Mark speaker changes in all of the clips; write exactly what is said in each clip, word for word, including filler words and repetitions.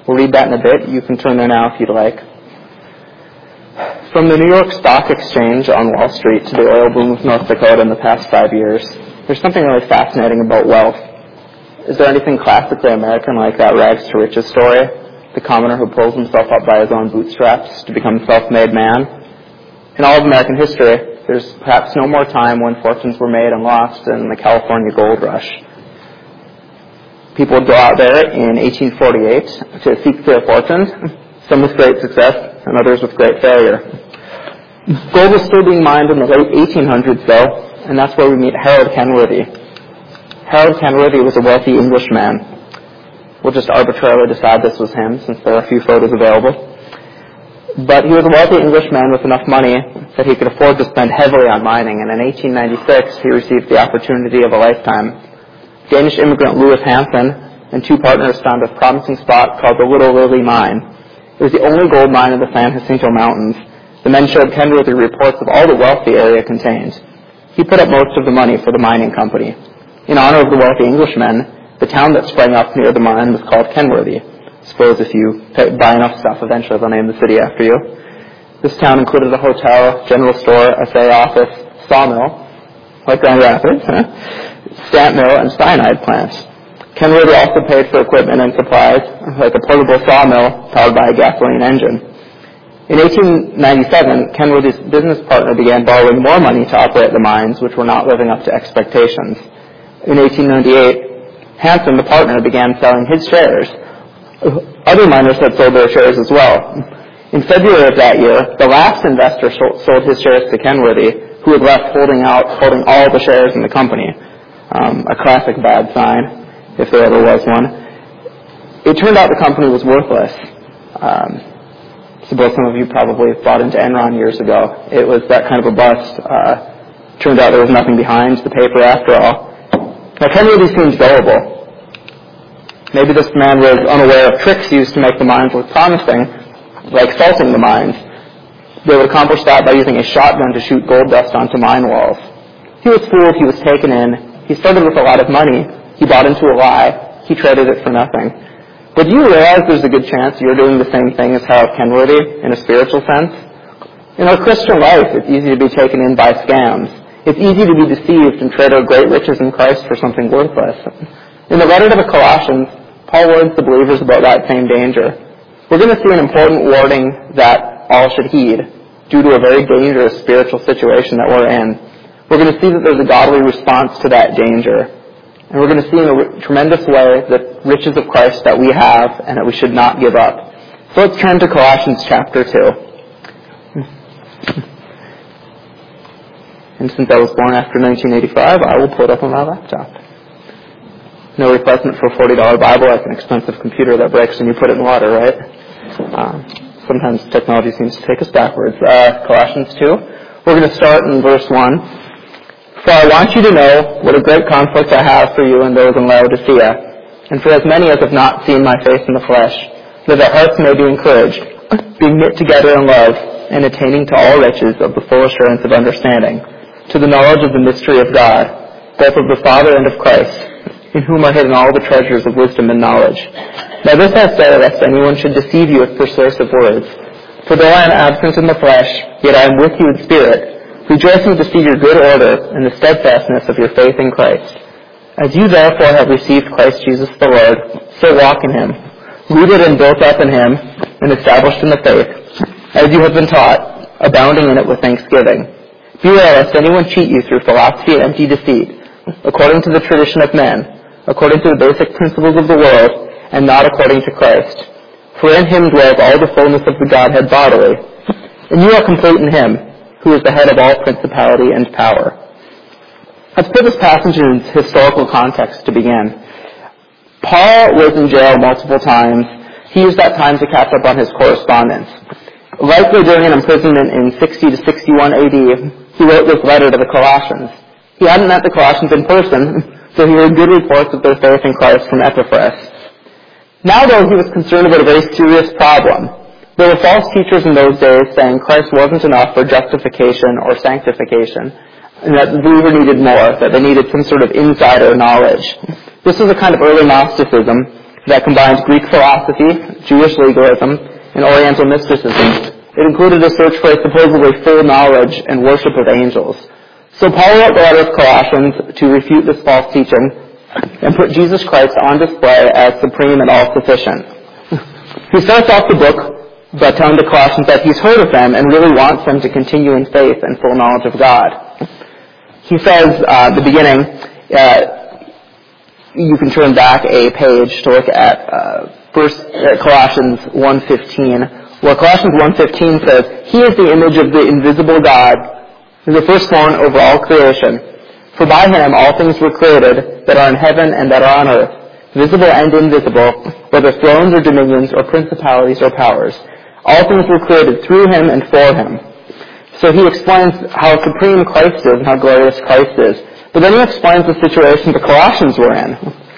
Speaker 1: We'll read that in a bit. You can turn there now if you'd like. From the New York Stock Exchange on Wall Street to the oil boom of North Dakota in the past five years, there's something really fascinating about wealth. Is there anything classically American like that rags to riches story? The commoner who pulls himself up by his own bootstraps to become a self-made man? In all of American history, there's perhaps no more time when fortunes were made and lost than the California gold rush. People would go out there in eighteen forty-eight to seek their fortunes, some with great success and others with great failure. Gold was still being mined in the late eighteen hundreds, though, and that's where we meet Harold Kenworthy. Harold Kenworthy was a wealthy Englishman. We'll just arbitrarily decide this was him, since there are a few photos available. But he was a wealthy Englishman with enough money that he could afford to spend heavily on mining, and in eighteen ninety-six he received the opportunity of a lifetime. Danish immigrant Louis Hansen and two partners found a promising spot called the Little Lily Mine. It was the only gold mine in the San Jacinto Mountains. The men showed Kenworthy reports of all the wealth the area contained. He put up most of the money for the mining company. In honor of the wealthy Englishmen, the town that sprang up near the mine was called Kenworthy. Suppose if you pay, buy enough stuff, eventually they'll name the city after you. This town included a hotel, general store, S A office, sawmill, like Grand Rapids, huh? stamp mill, and cyanide plants. Kenworthy also paid for equipment and supplies, like a portable sawmill powered by a gasoline engine. In eighteen ninety-seven, Kenworthy's business partner began borrowing more money to operate the mines, which were not living up to expectations. In eighteen ninety-eight, Hansen, the partner, began selling his shares. Other miners had sold their shares as well. In February of that year, the last investor sold his shares to Kenworthy, who had left holding out, holding all the shares in the company. Um, a classic bad sign, if there ever was one. It turned out the company was worthless. Um, suppose some of you probably bought into Enron years ago. It was that kind of a bust. Uh, turned out there was nothing behind the paper after all. Now, Kenworthy seems gullible. Maybe this man was unaware of tricks used to make the mines look promising, like salting the mines. They would accomplish that by using a shotgun to shoot gold dust onto mine walls. He was fooled. He was taken in. He started with a lot of money. He bought into a lie. He traded it for nothing. But do you realize there's a good chance you're doing the same thing as Harold Kenworthy in a spiritual sense? In our Christian life, it's easy to be taken in by scams. It's easy to be deceived and trade our great riches in Christ for something worthless. In the letter to the Colossians, Paul warns the believers about that same danger. We're going to see an important warning that all should heed due to a very dangerous spiritual situation that we're in. We're going to see that there's a godly response to that danger. And we're going to see in a tremendous way the riches of Christ that we have and that we should not give up. So let's turn to Colossians chapter two. And since I was born after nineteen eighty-five, I will pull it up on my laptop. No replacement for a forty dollars Bible, like an expensive computer that breaks when you put it in water, right? Um, sometimes technology seems to take us backwards. Uh, Colossians two. We're going to start in verse one. For I want you to know what a great conflict I have for you and those in Laodicea, and for as many as have not seen my face in the flesh, that their hearts may be encouraged, being knit together in love, and attaining to all riches of the full assurance of understanding, to the knowledge of the mystery of God, both of the Father and of Christ, in whom are hidden all the treasures of wisdom and knowledge. Now this I say, lest anyone should deceive you with persuasive words. For though I am absent in the flesh, yet I am with you in spirit, rejoicing to see your good order and the steadfastness of your faith in Christ. As you therefore have received Christ Jesus the Lord, so walk in him, rooted and built up in him, and established in the faith, as you have been taught, abounding in it with thanksgiving. Beware lest anyone cheat you through philosophy and empty deceit, according to the tradition of men, according to the basic principles of the world, and not according to Christ. For in him dwells all the fullness of the Godhead bodily, and you are complete in him, who is the head of all principality and power. Let's put this passage in its historical context to begin. Paul was in jail multiple times. He used that time to catch up on his correspondence. Likely during an imprisonment in sixty to sixty-one A D, he wrote this letter to the Colossians. He hadn't met the Colossians in person, so he heard good reports of their faith in Christ from Epaphras. Now, though, he was concerned about a very serious problem. There were false teachers in those days saying Christ wasn't enough for justification or sanctification, and that the believer needed more, that they needed some sort of insider knowledge. This was a kind of early Gnosticism, that combined Greek philosophy, Jewish legalism, and Oriental mysticism. It included a search for a supposedly full knowledge and worship of angels. So Paul wrote the letter of Colossians to refute this false teaching and put Jesus Christ on display as supreme and all-sufficient. He starts off the book by telling the Colossians that he's heard of them and really wants them to continue in faith and full knowledge of God. He says uh, at the beginning, uh, you can turn back a page to look at uh, first uh, Colossians one fifteen, where Colossians one fifteen says, "He is the image of the invisible God, the firstborn over all creation. For by him all things were created that are in heaven and that are on earth, visible and invisible, whether thrones or dominions or principalities or powers. All things were created through him and for him." So he explains how supreme Christ is and how glorious Christ is. But then he explains the situation the Colossians were in.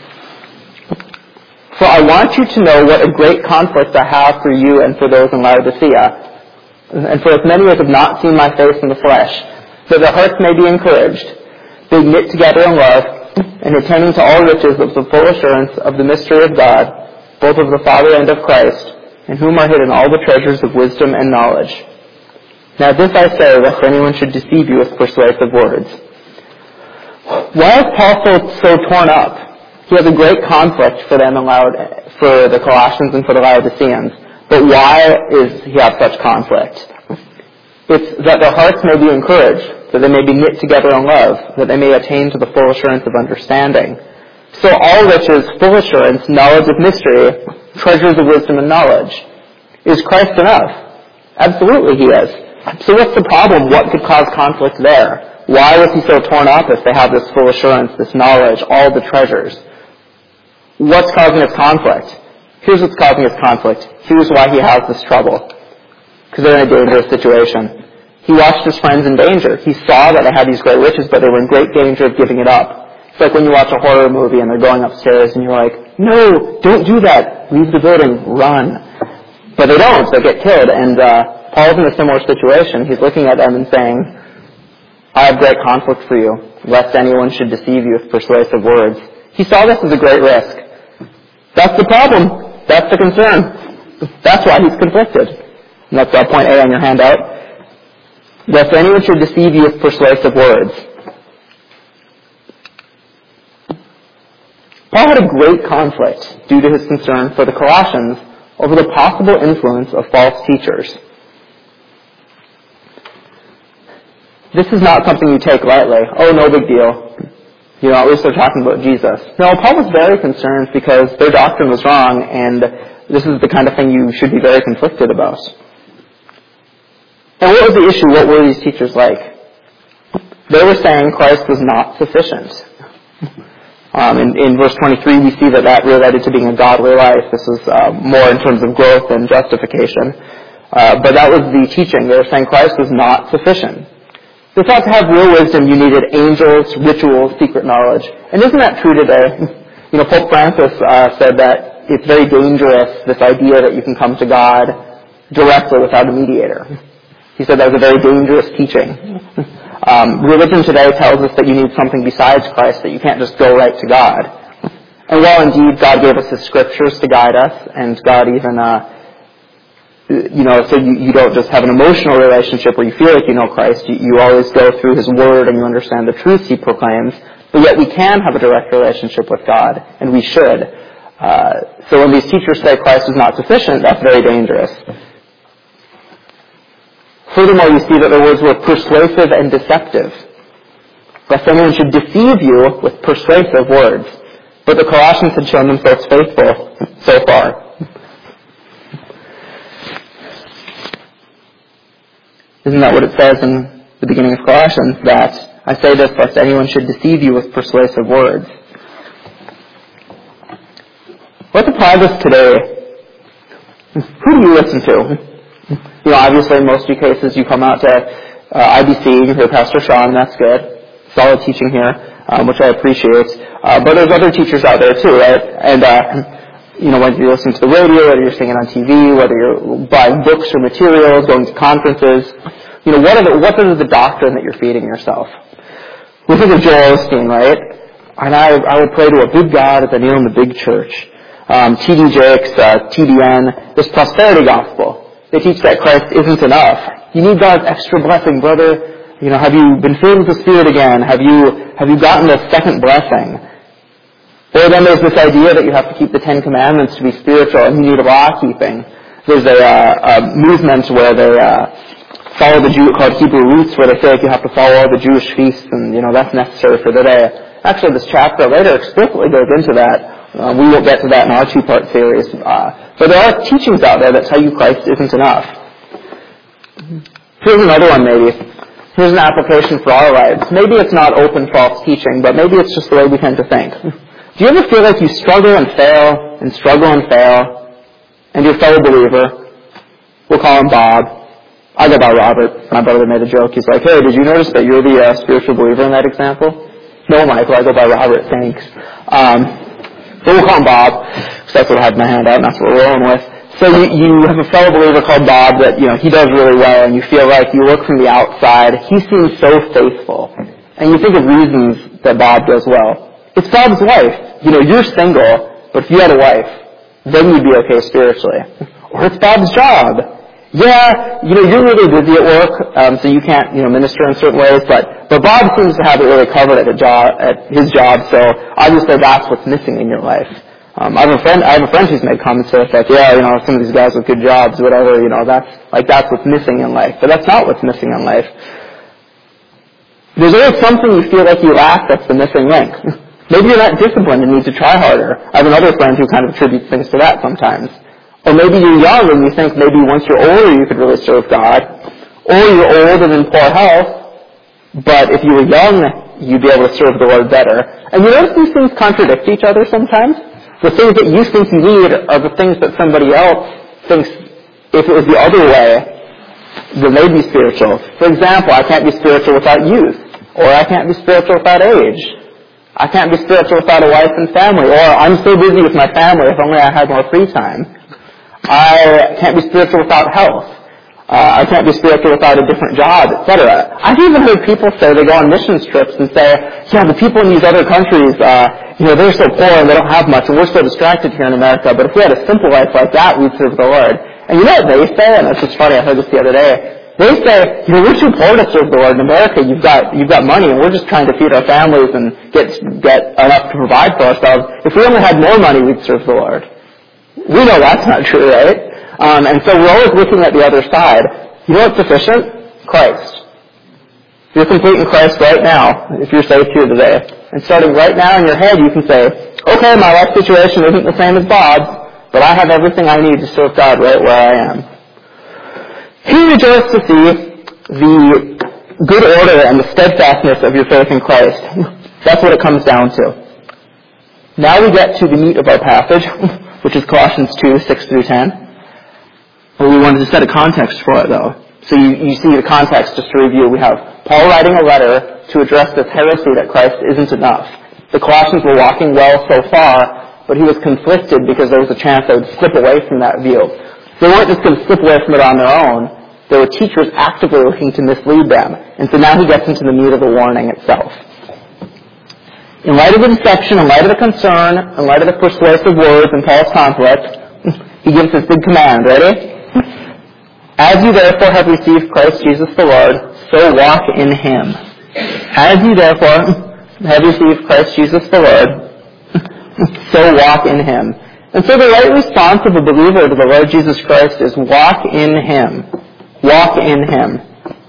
Speaker 1: "For I want you to know what a great conflict I have for you and for those in Laodicea, and for as many as have not seen my face in the flesh, that their hearts may be encouraged, being knit together in love, and attaining to all riches of the full assurance of the mystery of God, both of the Father and of Christ, in whom are hidden all the treasures of wisdom and knowledge. Now this I say, lest anyone should deceive you with persuasive words." Why is Paul so, so torn up? He has a great conflict for them in Laod- for the Colossians and for the Laodiceans. But why is he have such conflict? It's that their hearts may be encouraged, that they may be knit together in love, that they may attain to the full assurance of understanding. So all riches, full assurance, knowledge of mystery, treasures of wisdom and knowledge. Is Christ enough? Absolutely he is. So what's the problem? What could cause conflict there? Why was he so torn up if they have this full assurance, this knowledge, all the treasures? What's causing his conflict? Here's what's causing his conflict. Here's why he has this trouble. Because they're in a dangerous situation. He watched his friends in danger. He saw that they had these great riches, but they were in great danger of giving it up. It's like when you watch a horror movie and they're going upstairs and you're like, "No, don't do that. Leave the building. Run." But they don't. They get killed. And uh, Paul's in a similar situation. He's looking at them and saying, "I have great conflict for you, lest anyone should deceive you with persuasive words." He saw this as a great risk. That's the problem. That's the concern. That's why he's conflicted. And that's uh, point A on your handout. Lest anyone should deceive you with persuasive words. Paul had a great conflict due to his concern for the Colossians over the possible influence of false teachers. This is not something you take lightly. Oh, no big deal. You know, at least they're talking about Jesus. No, Paul was very concerned because their doctrine was wrong, and this is the kind of thing you should be very conflicted about. And what was the issue? What were these teachers like? They were saying Christ was not sufficient. Um, in, in verse twenty-three, we see that that related to being a godly life. This is uh, more in terms of growth than justification. Uh, but that was the teaching. They were saying Christ was not sufficient. They thought to have real wisdom, you needed angels, rituals, secret knowledge. And isn't that true today? You know, Pope Francis uh, said that it's very dangerous, this idea that you can come to God directly without a mediator. He said that was a very dangerous teaching. Um, religion today tells us that you need something besides Christ, that you can't just go right to God. And while indeed God gave us His scriptures to guide us, and God even, uh, you know, so you, you don't just have an emotional relationship where you feel like you know Christ, you, you always go through His Word and you understand the truths He proclaims, but yet we can have a direct relationship with God, and we should. Uh, so when these teachers say Christ is not sufficient, that's very dangerous. Furthermore, you see that their words were persuasive and deceptive, lest anyone should deceive you with persuasive words. But the Colossians had shown themselves faithful so far. Isn't that what it says in the beginning of Colossians? That I say this lest anyone should deceive you with persuasive words. Let's apply this today. Who do you listen to? You know, obviously in most of your cases you come out to uh, I B C, you hear Pastor Sean, that's good. Solid teaching here, um, which I appreciate. Uh, but there's other teachers out there too, right? And, uh, you know, whether you're listening to the radio, whether you're seeing it on T V, whether you're buying books or materials, going to conferences, you know, what, are the, what is the doctrine that you're feeding yourself? We think of Joel Osteen, right? And I, I would pray to a big God as I kneel in the big church. um, T D Jakes, uh, T D N, this prosperity gospel. They teach that Christ isn't enough. You need God's extra blessing, brother. You know, have you been filled with the Spirit again? Have you, have you gotten the second blessing? Or then there's this idea that you have to keep the Ten Commandments to be spiritual and you need law keeping. There's a, uh, a movement where they uh, follow the Jew called Hebrew Roots, where they say like you have to follow all the Jewish feasts and, you know, that's necessary for the day. Actually, this chapter later explicitly goes into that. Uh, we won't get to that in our two-part series. Uh, but there are teachings out there that tell you Christ isn't enough. Here's another one maybe. Here's an application for our lives. Maybe it's not open false teaching, but maybe it's just the way we tend to think. Do you ever feel like you struggle and fail and struggle and fail, and your fellow believer, we'll call him Bob, I go by Robert, my brother made a joke, he's like, hey, did you notice that you're the uh, spiritual believer in that example? No, Michael, I go by Robert, thanks. Um, but we'll call him Bob, because that's what I had in my hand out, and that's what we're rolling with. So you, you have a fellow believer called Bob that, you know, he does really well, and you feel like you look from the outside, he seems so faithful. And you think of reasons that Bob does well. It's Bob's wife. You know, you're single, but if you had a wife, then you'd be okay spiritually. Or it's Bob's job. Yeah, you know, you're really busy at work, um, so you can't, you know, minister in certain ways, but, but Bob seems to have it really covered at, a job, at his job, so obviously that's what's missing in your life. Um, I have a friend, I have a friend who's made comments to the effect, yeah, you know, some of these guys with good jobs, whatever, you know, that's, like, that's what's missing in life. But that's not what's missing in life. There's always something you feel like you lack that's the missing link. Maybe you're not disciplined and need to try harder. I have another friend who kind of attributes things to that sometimes. Or maybe you're young and you think maybe once you're older you could really serve God. Or you're old and in poor health, but if you were young, you'd be able to serve the Lord better. And you notice these things contradict each other sometimes? The things that you think you need are the things that somebody else thinks, if it was the other way, then they'd be spiritual. For example, I can't be spiritual without youth. Or I can't be spiritual without age. I can't be spiritual without a wife and family. Or I'm so busy with my family, if only I had more free time. I can't be spiritual without health. Uh, I can't be spiritual without a different job, et cetera. I've even heard people say, they go on missions trips and say, yeah, the people in these other countries, uh, you know, they're so poor and they don't have much, and we're so distracted here in America, but if we had a simple life like that, we'd serve the Lord. And you know what they say? And it's just funny, I heard this the other day. They say, you know, we're too poor to serve the Lord. In America, you've got, you've got money, and we're just trying to feed our families and get, get enough to provide for ourselves. If we only had more money, we'd serve the Lord. We know that's not true, right? Um, and so we're always looking at the other side. You know what's sufficient? Christ. You're complete in Christ right now, if you're saved here today. And starting right now in your head, you can say, okay, my life situation isn't the same as Bob's, but I have everything I need to serve God right where I am. He rejoiced to see the good order and the steadfastness of your faith in Christ. That's what it comes down to. Now we get to the meat of our passage, which is Colossians two, six through ten. Well, we wanted to set a context for it, though. So you, you see the context, just to review. We have Paul writing a letter to address this heresy that Christ isn't enough. The Colossians were walking well so far, but he was conflicted because there was a chance they would slip away from that view. They weren't just going to slip away from it on their own. There were teachers actively looking to mislead them. And so now he gets into the meat of the warning itself. In light of the deception, in light of the concern, in light of the persuasive words in Paul's conflict, he gives this big command. Ready? As you therefore have received Christ Jesus the Lord, so walk in him. As you therefore have received Christ Jesus the Lord, so walk in him. And so the right response of a believer to the Lord Jesus Christ is walk in him. Walk in him.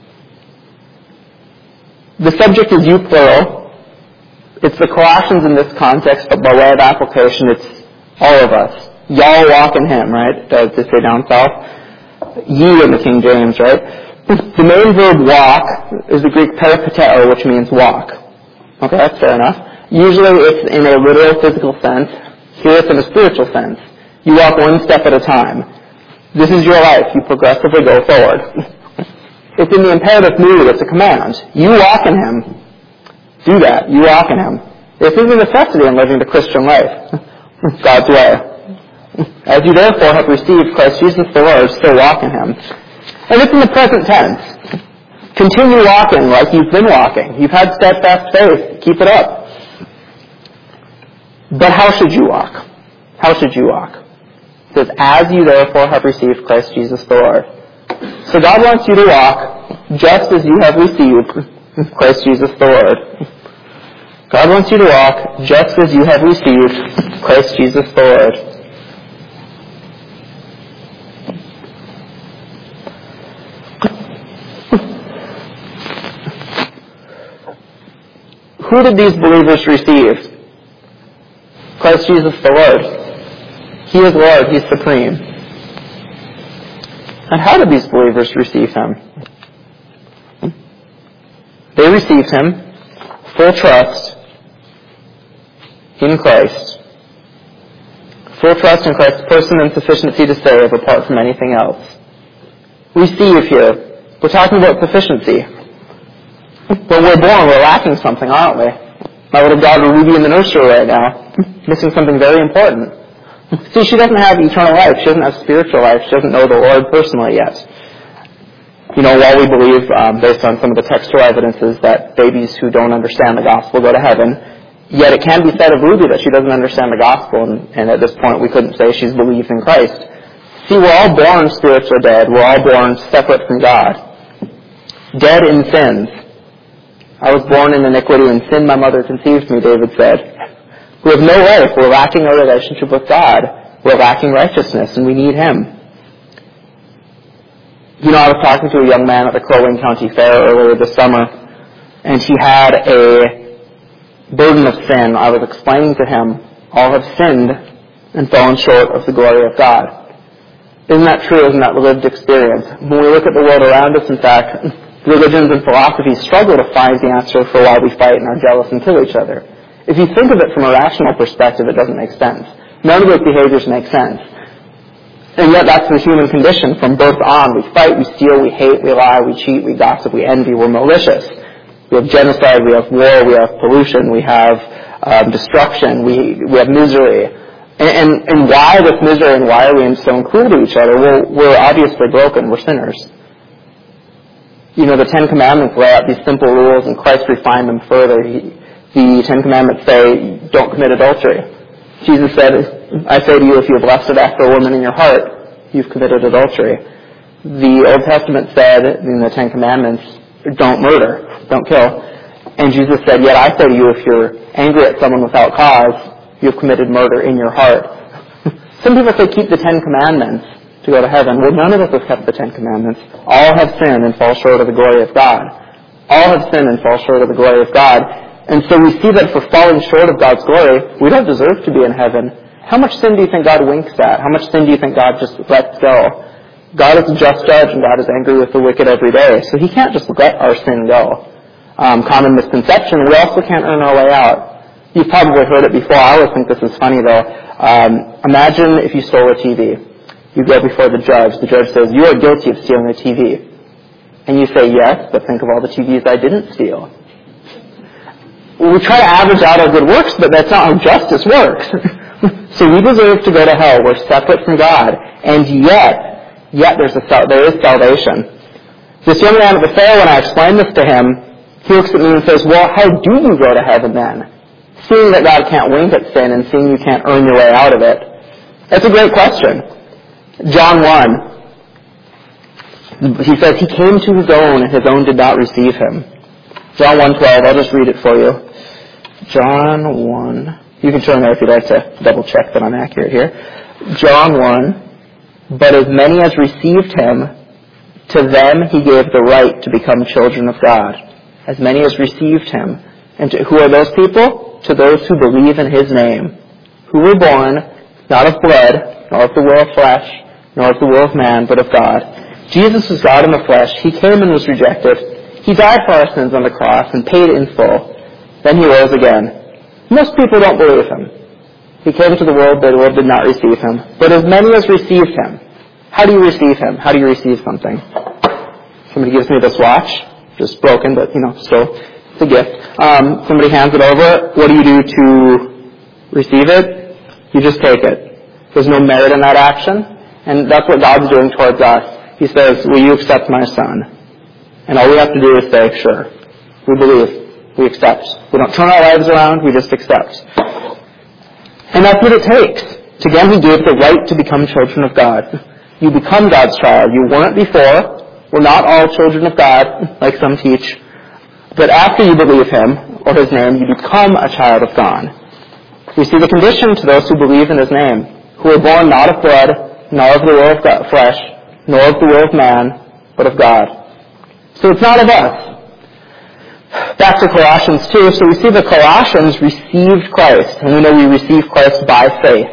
Speaker 1: The subject is you plural. It's the Colossians in this context, but by way of application, it's all of us. Y'all walk in him, right? Does this say down south? Ye in the King James, right? The main verb walk is the Greek peripateo, which means walk. Okay, that's fair enough. Usually it's in a literal physical sense. Here it's in a spiritual sense. You walk one step at a time. This is your life. You progressively go forward. It's in the imperative mood. It's a command. You walk in him. Do that. You walk in him. This is a necessity in living the Christian life. God's way. As you therefore have received Christ Jesus the Lord, so walk in him. And it's in the present tense. Continue walking like you've been walking. You've had steadfast faith. Keep it up. But how should you walk? how should you walk? It says, as you therefore have received Christ Jesus the Lord. So God wants you to walk just as you have received Christ Jesus the Lord. God wants you to walk just as you have received Christ Jesus the Lord. Who did these believers receive? Christ Jesus the Lord. He is Lord. He's supreme. And how did these believers receive Him? They received Him, full trust in Christ. Full trust in Christ's person and sufficiency to save apart from anything else. Receive here. We're talking about sufficiency. When we're born, we're lacking something, aren't we? My little daughter Ruby in the nursery right now, missing something very important. See, she doesn't have eternal life. She doesn't have spiritual life. She doesn't know the Lord personally yet. You know, while we believe, um, based on some of the textual evidences, that babies who don't understand the gospel go to heaven, yet it can be said of Ruby that she doesn't understand the gospel, and, and at this point we couldn't say she's believed in Christ. See, we're all born spiritual dead. We're all born separate from God. Dead in sins. I was born in iniquity, and sin my mother conceived me, David said. We have no life. We're lacking a relationship with God. We're lacking righteousness, and we need Him. You know, I was talking to a young man at the Crow Wing County Fair earlier this summer, and he had a burden of sin. I was explaining to him, all have sinned and fallen short of the glory of God. Isn't that true? Isn't that the lived experience? When we look at the world around us, in fact, religions and philosophies struggle to find the answer for why we fight and are jealous and kill each other. If you think of it from a rational perspective, it doesn't make sense. None of those behaviors make sense. And yet that's the human condition from birth on. We fight, we steal, we hate, we lie, we cheat, we gossip, we envy, we're malicious. We have genocide, we have war, we have pollution, we have um, destruction, we we have misery. And, and, and why this misery, and why are we so cruel to each other? Well, we're obviously broken, we're sinners. You know, the Ten Commandments lay out these simple rules, and Christ refined them further. He, the Ten Commandments say, don't commit adultery. Jesus said, I say to you, if you have lusted after a woman in your heart, you've committed adultery. The Old Testament said, in the Ten Commandments, don't murder, don't kill. And Jesus said, yet I say to you, if you're angry at someone without cause, you've committed murder in your heart. Some people say, keep the Ten Commandments to go to heaven. Well, none of us have kept the Ten Commandments. All have sinned and fall short of the glory of God. All have sinned and fall short of the glory of God. And so we see that for falling short of God's glory, we don't deserve to be in heaven. How much sin do you think God winks at? How much sin do you think God just lets go? God is a just judge, and God is angry with the wicked every day. So He can't just let our sin go. Um, common misconception, we also can't earn our way out. You've probably heard it before. I always think this is funny, though. Um, imagine if you stole a T V. You go before the judge. The judge says, you are guilty of stealing a T V. And you say, yes, but think of all the T Vs I didn't steal. Well, we try to average out our good works, but that's not how justice works. So we deserve to go to hell. We're separate from God. And yet, yet there's a, there is salvation. This young man at the fair, when I explained this to him, he looks at me and says, well, how do you go to heaven then? Seeing that God can't wink at sin and seeing you can't earn your way out of it. That's a great question. John one, he says, he came to his own, and his own did not receive him. John one twelve, I'll just read it for you. John one, you can turn there if you'd like to double check that I'm accurate here. John one, but as many as received him, to them he gave the right to become children of God. As many as received him. And to, who are those people? To those who believe in his name, who were born, not of blood, nor of the will of flesh, nor of the will of man, but of God. Jesus was God in the flesh. He came and was rejected. He died for our sins on the cross and paid in full. Then he rose again. Most people don't believe him. He came to the world, but the world did not receive him. But as many as received him. How do you receive him? How do you receive something? Somebody gives me this watch. Just broken, but, you know, still, it's a gift. Um, somebody hands it over. What do you do to receive it? You just take it. There's no merit in that action. And that's what God's doing towards us. He says, will you accept my son? And all we have to do is say, sure. We believe. We accept. We don't turn our lives around. We just accept. And that's what it takes. To them he gave the right to become children of God. You become God's child. You weren't before. We're not all children of God, like some teach. But after you believe him, or his name, you become a child of God. We see the condition to those who believe in his name, who are born not of blood, nor of the will of God, flesh, nor of the will of man, but of God. So it's not of us. Back to Colossians two, so we see the Colossians received Christ, and we know we receive Christ by faith.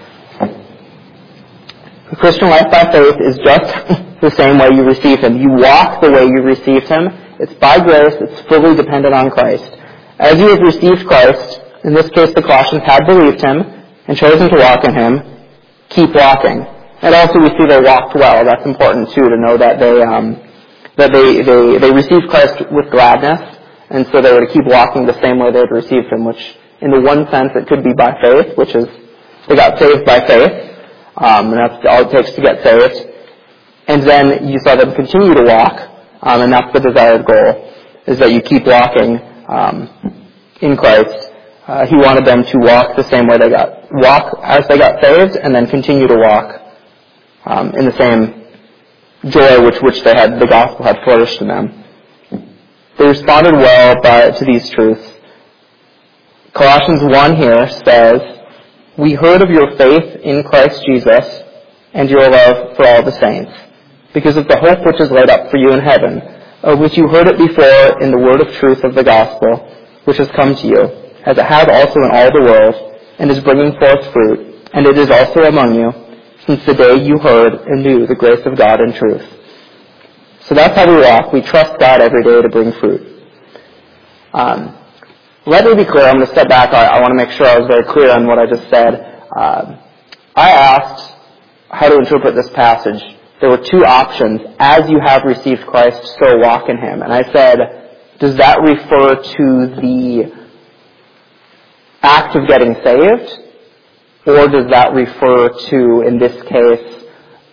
Speaker 1: The Christian life by faith is just the same way you receive him. You walk the way you received him. It's by grace. It's fully dependent on Christ. As you have received Christ, in this case the Colossians had believed him and chosen to walk in him, keep walking. And also we see they walked well. That's important too, to know that they um, that they, they, they received Christ with gladness, and so they were to keep walking the same way they had received him, which in the one sense it could be by faith, which is they got saved by faith. Um, and that's all it takes to get saved. And then you saw them continue to walk, um, and that's the desired goal, is that you keep walking um, in Christ. Uh, he wanted them to walk the same way they got, walk as they got saved, and then continue to walk um, in the same joy which which they had, the gospel had flourished in them. They responded well by, to these truths. Colossians one here says, "We heard of your faith in Christ Jesus and your love for all the saints, because of the hope which is laid up for you in heaven, of which you heard it before in the word of truth of the gospel, which has come to you, as it has also in all the world, and is bringing forth fruit, and it is also among you, since the day you heard and knew the grace of God in truth." So that's how we walk. We trust God every day to bring fruit. Um, Let me be clear. I'm going to step back. I, I want to make sure I was very clear on what I just said. Uh, I asked how to interpret this passage. There were two options. As you have received Christ, so walk in him. And I said, does that refer to the act of getting saved? Or does that refer to, in this case,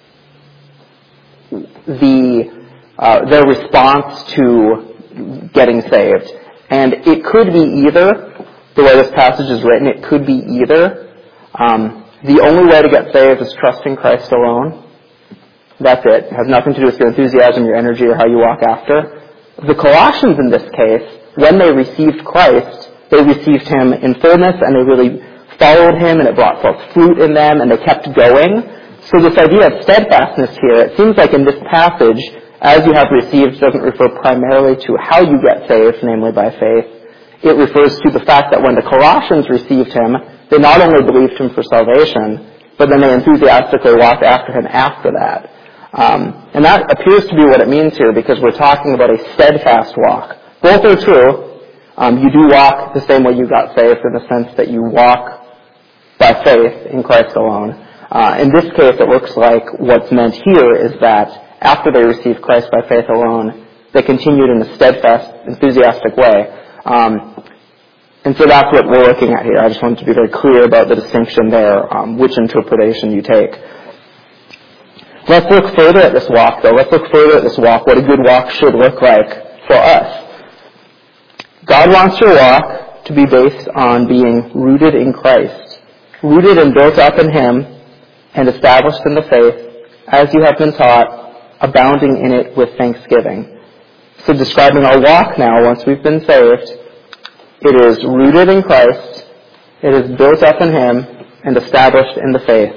Speaker 1: the uh, their response to getting saved? And it could be either, the way this passage is written, it could be either. Um, the only way to get saved is trusting Christ alone. That's it. It has nothing to do with your enthusiasm, your energy, or how you walk after. The Colossians, in this case, when they received Christ, they received him in fullness, and they really followed him, and it brought forth fruit in them, and they kept going. So this idea of steadfastness here, it seems like in this passage, as you have received, doesn't refer primarily to how you get saved, namely by faith. It refers to the fact that when the Colossians received him, they not only believed him for salvation, but then they enthusiastically walked after him after that. Um, and that appears to be what it means here, because we're talking about a steadfast walk. Both are true. Um, you do walk the same way you got saved, in the sense that you walk by faith in Christ alone. Uh, in this case, it looks like what's meant here is that after they received Christ by faith alone, they continued in a steadfast, enthusiastic way. Um, and so that's what we're looking at here. I just wanted to be very clear about the distinction there, um, which interpretation you take. Let's look further at this walk, though. Let's look further at this walk, what a good walk should look like for us. God wants your walk to be based on being rooted in Christ, rooted and built up in him, and established in the faith, as you have been taught, abounding in it with thanksgiving. So describing our walk now, once we've been saved, it is rooted in Christ, it is built up in him, and established in the faith.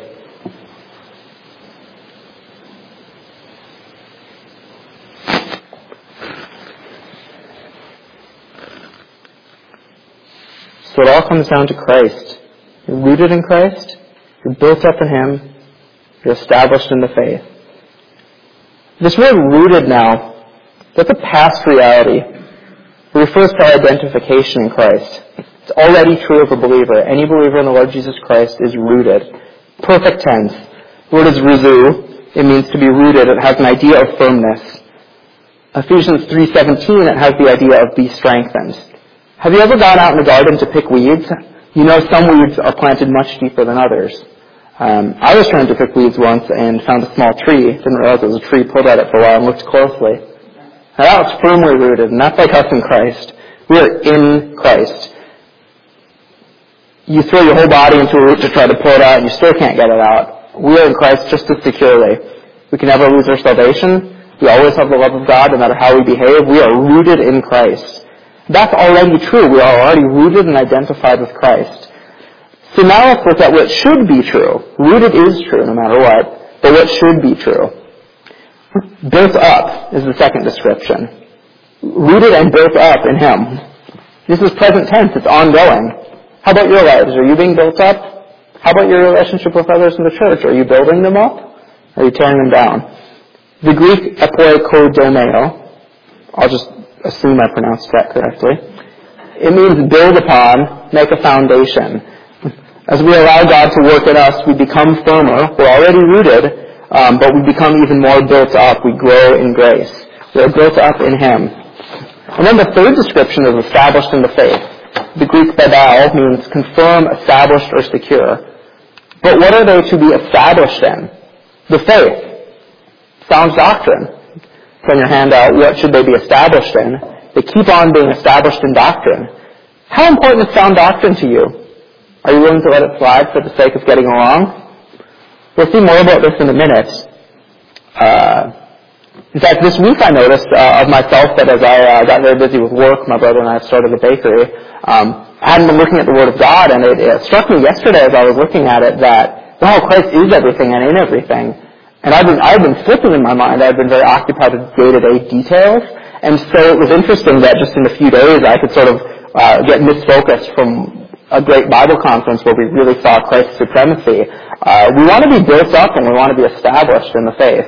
Speaker 1: So it all comes down to Christ. You're rooted in Christ, you're built up in him, you're established in the faith. This word rooted now, that's a past reality. It refers to our identification in Christ. It's already true of a believer. Any believer in the Lord Jesus Christ is rooted. Perfect tense. The word is ruzu. It means to be rooted. It has an idea of firmness. Ephesians three seventeen, it has the idea of be strengthened. Have you ever gone out in the garden to pick weeds? You know some weeds are planted much deeper than others. Um, I was trying to pick weeds once and found a small tree. Didn't realize it was a tree. Pulled at it for a while and looked closely. Now that was firmly rooted, and that's like us in Christ. We are in Christ. You throw your whole body into a root to try to pull it out, and you still can't get it out. We are in Christ just as securely. We can never lose our salvation. We always have the love of God no matter how we behave. We are rooted in Christ. That's already true. We are already rooted and identified with Christ. So now let's look at what should be true. Rooted is true no matter what, but what should be true? Built up is the second description. Rooted and built up in Him. This is present tense. It's ongoing. How about your lives? Are you being built up? How about your relationship with others in the church? Are you building them up? Or are you tearing them down? The Greek epoikodomeo, I'll just assume I pronounced that correctly. It means build upon, make a foundation. As we allow God to work in us, we become firmer. We're already rooted, um, but we become even more built up. We grow in grace. We're built up in Him. And then the third description is established in the faith. The Greek bedal means confirm, established, or secure. But what are they to be established in? The faith. Sound doctrine. From your handout, what should they be established in? They keep on being established in doctrine. How important is sound doctrine to you? Are you willing to let it slide for the sake of getting along? We'll see more about this in a minute. Uh, in fact, this week I noticed uh, of myself that as I uh, got very busy with work, my brother and I have started a bakery. Um, I hadn't been looking at the Word of God, and it, it struck me yesterday as I was looking at it that, wow, Christ is everything and in everything. And I've been, I've been flipping in my mind. I've been very occupied with day-to-day details. And so it was interesting that just in a few days I could sort of uh, get misfocused from a great Bible conference where we really saw Christ's supremacy. Uh, we want to be built up and we want to be established in the faith.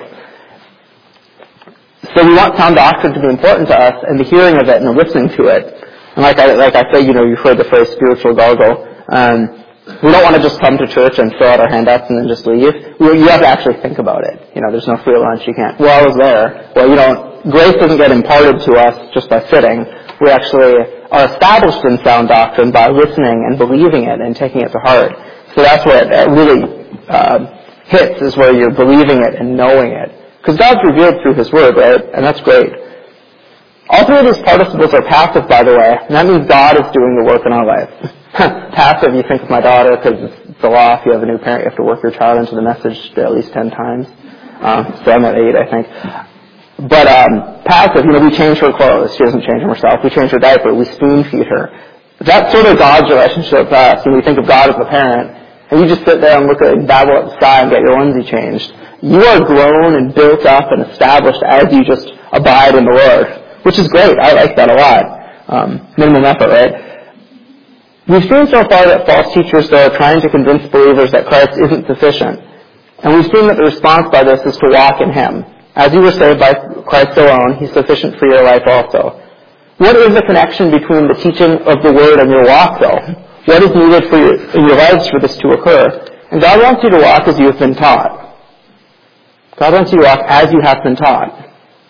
Speaker 1: So we want sound doctrine to be important to us, and the hearing of it and the listening to it. And like I, like I say, you know, you've heard the phrase spiritual gargle. Um, we don't want to just come to church and fill out our handouts and then just leave. We, you have to actually think about it. You know, there's no free lunch. You can't, well, I was there. Well, you don't, grace doesn't get imparted to us just by sitting. We actually are established in sound doctrine by listening and believing it and taking it to heart. So that's where it really uh, hits, is where you're believing it and knowing it. Because God's revealed through His Word, right? And that's great. All three of these participles are passive, by the way, and that means God is doing the work in our life. Passive, you think of my daughter, because it's the law. If you have a new parent, you have to work your child into the message at least ten times. Um, so I'm at eight, I think. But um, passive, you know, we change her clothes. She doesn't change them herself. We change her diaper. We spoon feed her. That's sort of God's relationship with us. And we think of God as a parent, and you just sit there and look at and babble at the sky and get your onesie changed. You are grown and built up and established as you just abide in the Lord, which is great. I like that a lot. Um, minimum effort, right? We've seen so far that false teachers, though, are trying to convince believers that Christ isn't sufficient. And we've seen that the response by this is to walk in Him. As you were saved by Christ alone, He's sufficient for your life also. What is the connection between the teaching of the Word and your walk, though? What is needed for your, in your lives for this to occur? And God wants you to walk as you have been taught. God wants you to walk as you have been taught.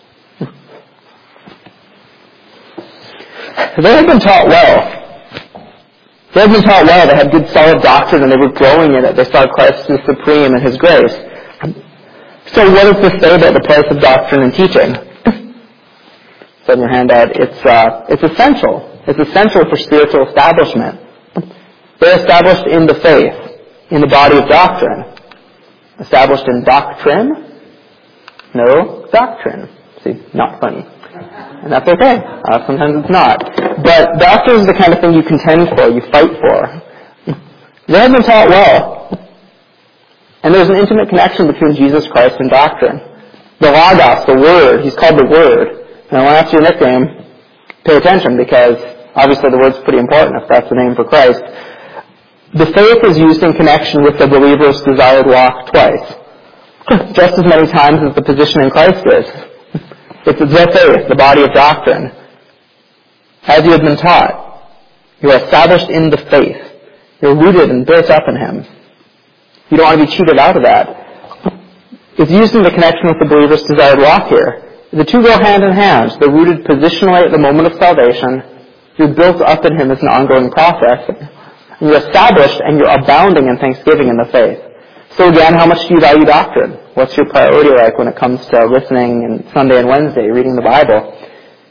Speaker 1: They had been taught well. They had been taught well. They had good solid doctrine and they were growing in it. They saw Christ as supreme in His grace. So what does this say about the place of doctrine and teaching? So in your handout, it's, uh, it's essential. It's essential for spiritual establishment. They're established in the faith, in the body of doctrine. Established in doctrine? No, doctrine. See, not funny. And that's okay. Uh, sometimes it's not. But doctrine is the kind of thing you contend for, you fight for. They have been taught well. And there's an intimate connection between Jesus Christ and doctrine. The Logos, the Word, He's called the Word. And I want to ask you a nickname. Pay attention, because obviously the Word's pretty important if that's the name for Christ. The faith is used in connection with the believer's desired walk twice. Just as many times as the position in Christ is. It's the faith, the body of doctrine. As you have been taught, you are established in the faith. You're rooted and built up in Him. You don't want to be cheated out of that. It's used in the connection with the believer's desired walk here. The two go hand in hand. They're rooted positionally at the moment of salvation. You're built up in Him as an ongoing process. And you're established and you're abounding in thanksgiving in the faith. So again, how much do you value doctrine? What's your priority like when it comes to listening and Sunday and Wednesday, reading the Bible?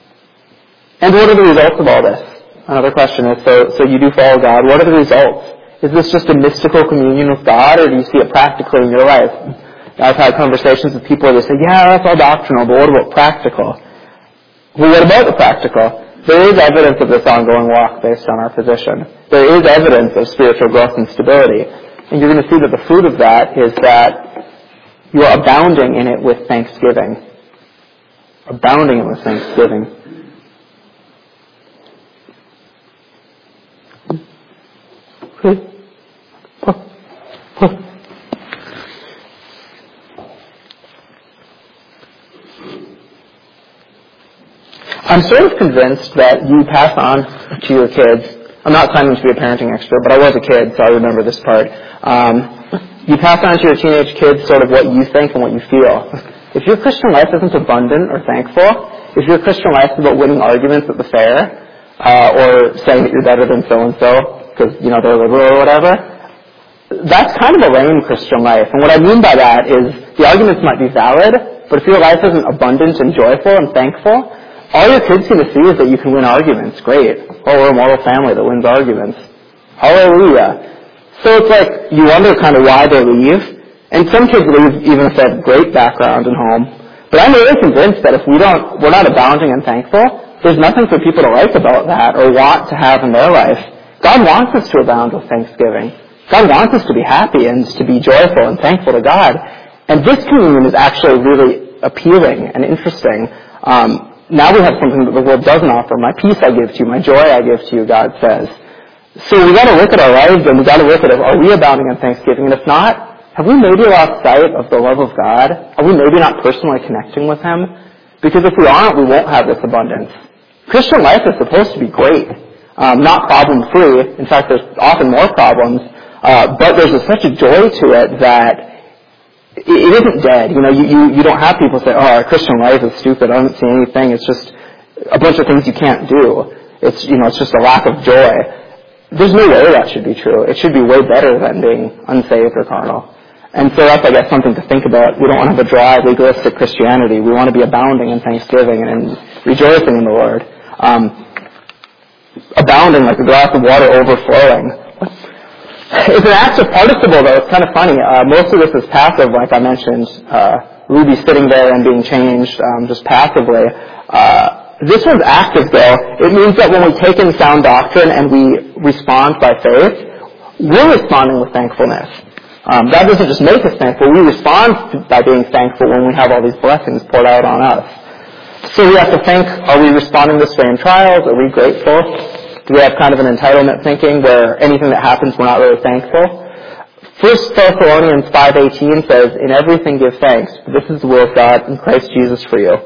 Speaker 1: And what are the results of all this? Another question is, so, so you do follow God. What are the results? Is this just a mystical communion with God, or do you see it practically in your life? I've had conversations with people where they say, yeah, that's all doctrinal, but what about practical? Well, what about the practical? There is evidence of this ongoing walk based on our position. There is evidence of spiritual growth and stability. And you're going to see that the fruit of that is that you are abounding in it with thanksgiving. Abounding in it with thanksgiving. I'm sort of convinced that you pass on to your kids. I'm not claiming to be a parenting expert, but I was a kid, so I remember this part. Um, you pass on to your teenage kids sort of what you think and what you feel. If your Christian life isn't abundant or thankful, if your Christian life is about winning arguments at the fair, uh, or saying that you're better than so-and-so, because, you know, they're liberal or whatever, that's kind of a lame Christian life. And what I mean by that is the arguments might be valid, but if your life isn't abundant and joyful and thankful, all your kids seem to see is that you can win arguments. Great. Oh, we're a moral family that wins arguments. Hallelujah. So it's like you wonder kind of why they leave. And some kids leave even if they have great background and home. But I'm really convinced that if we don't, we're not abounding and thankful, there's nothing for people to like about that or want to have in their life. God wants us to abound with thanksgiving. God wants us to be happy and to be joyful and thankful to God. And this communion is actually really appealing and interesting. Um, now we have something that the world doesn't offer. My peace I give to you, my joy I give to you, God says. So we got to look at our lives and we got to look at it. Are we abounding in thanksgiving? And if not, have we maybe lost sight of the love of God? Are we maybe not personally connecting with Him? Because if we aren't, we won't have this abundance. Christian life is supposed to be great, um, not problem-free. In fact, there's often more problems. Uh, but there's a, such a joy to it that it, it isn't dead. You know, you, you, you don't have people say, oh, our Christian life is stupid. I don't see anything. It's just a bunch of things you can't do. It's, you know, it's just a lack of joy. There's no way that should be true. It should be way better than being unsaved or carnal. And so that's, I guess, something to think about. We don't want to have a dry, legalistic Christianity. We want to be abounding in thanksgiving and in rejoicing in the Lord. Um, abounding like a glass of water overflowing. It's an active participle, though. It's kind of funny. Uh, most of this is passive, like I mentioned. Uh, Ruby sitting there and being changed um, just passively. Uh, this one's active, though. It means that when we take in sound doctrine and we respond by faith, we're responding with thankfulness. Um, God doesn't just make us thankful. We respond by being thankful when we have all these blessings poured out on us. So we have to think, are we responding this way in trials? Are we grateful? Do we have kind of an entitlement thinking where anything that happens we're not really thankful? First Thessalonians five eighteen says, in everything give thanks, for this is the will of God in Christ Jesus for you.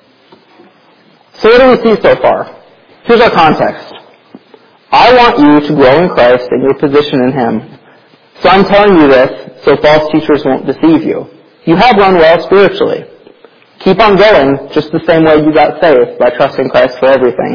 Speaker 1: So what do we see so far? Here's our context. I want you to grow in Christ and your position in Him. So I'm telling you this so false teachers won't deceive you. You have run well spiritually. Keep on going just the same way you got saved, by trusting Christ for everything.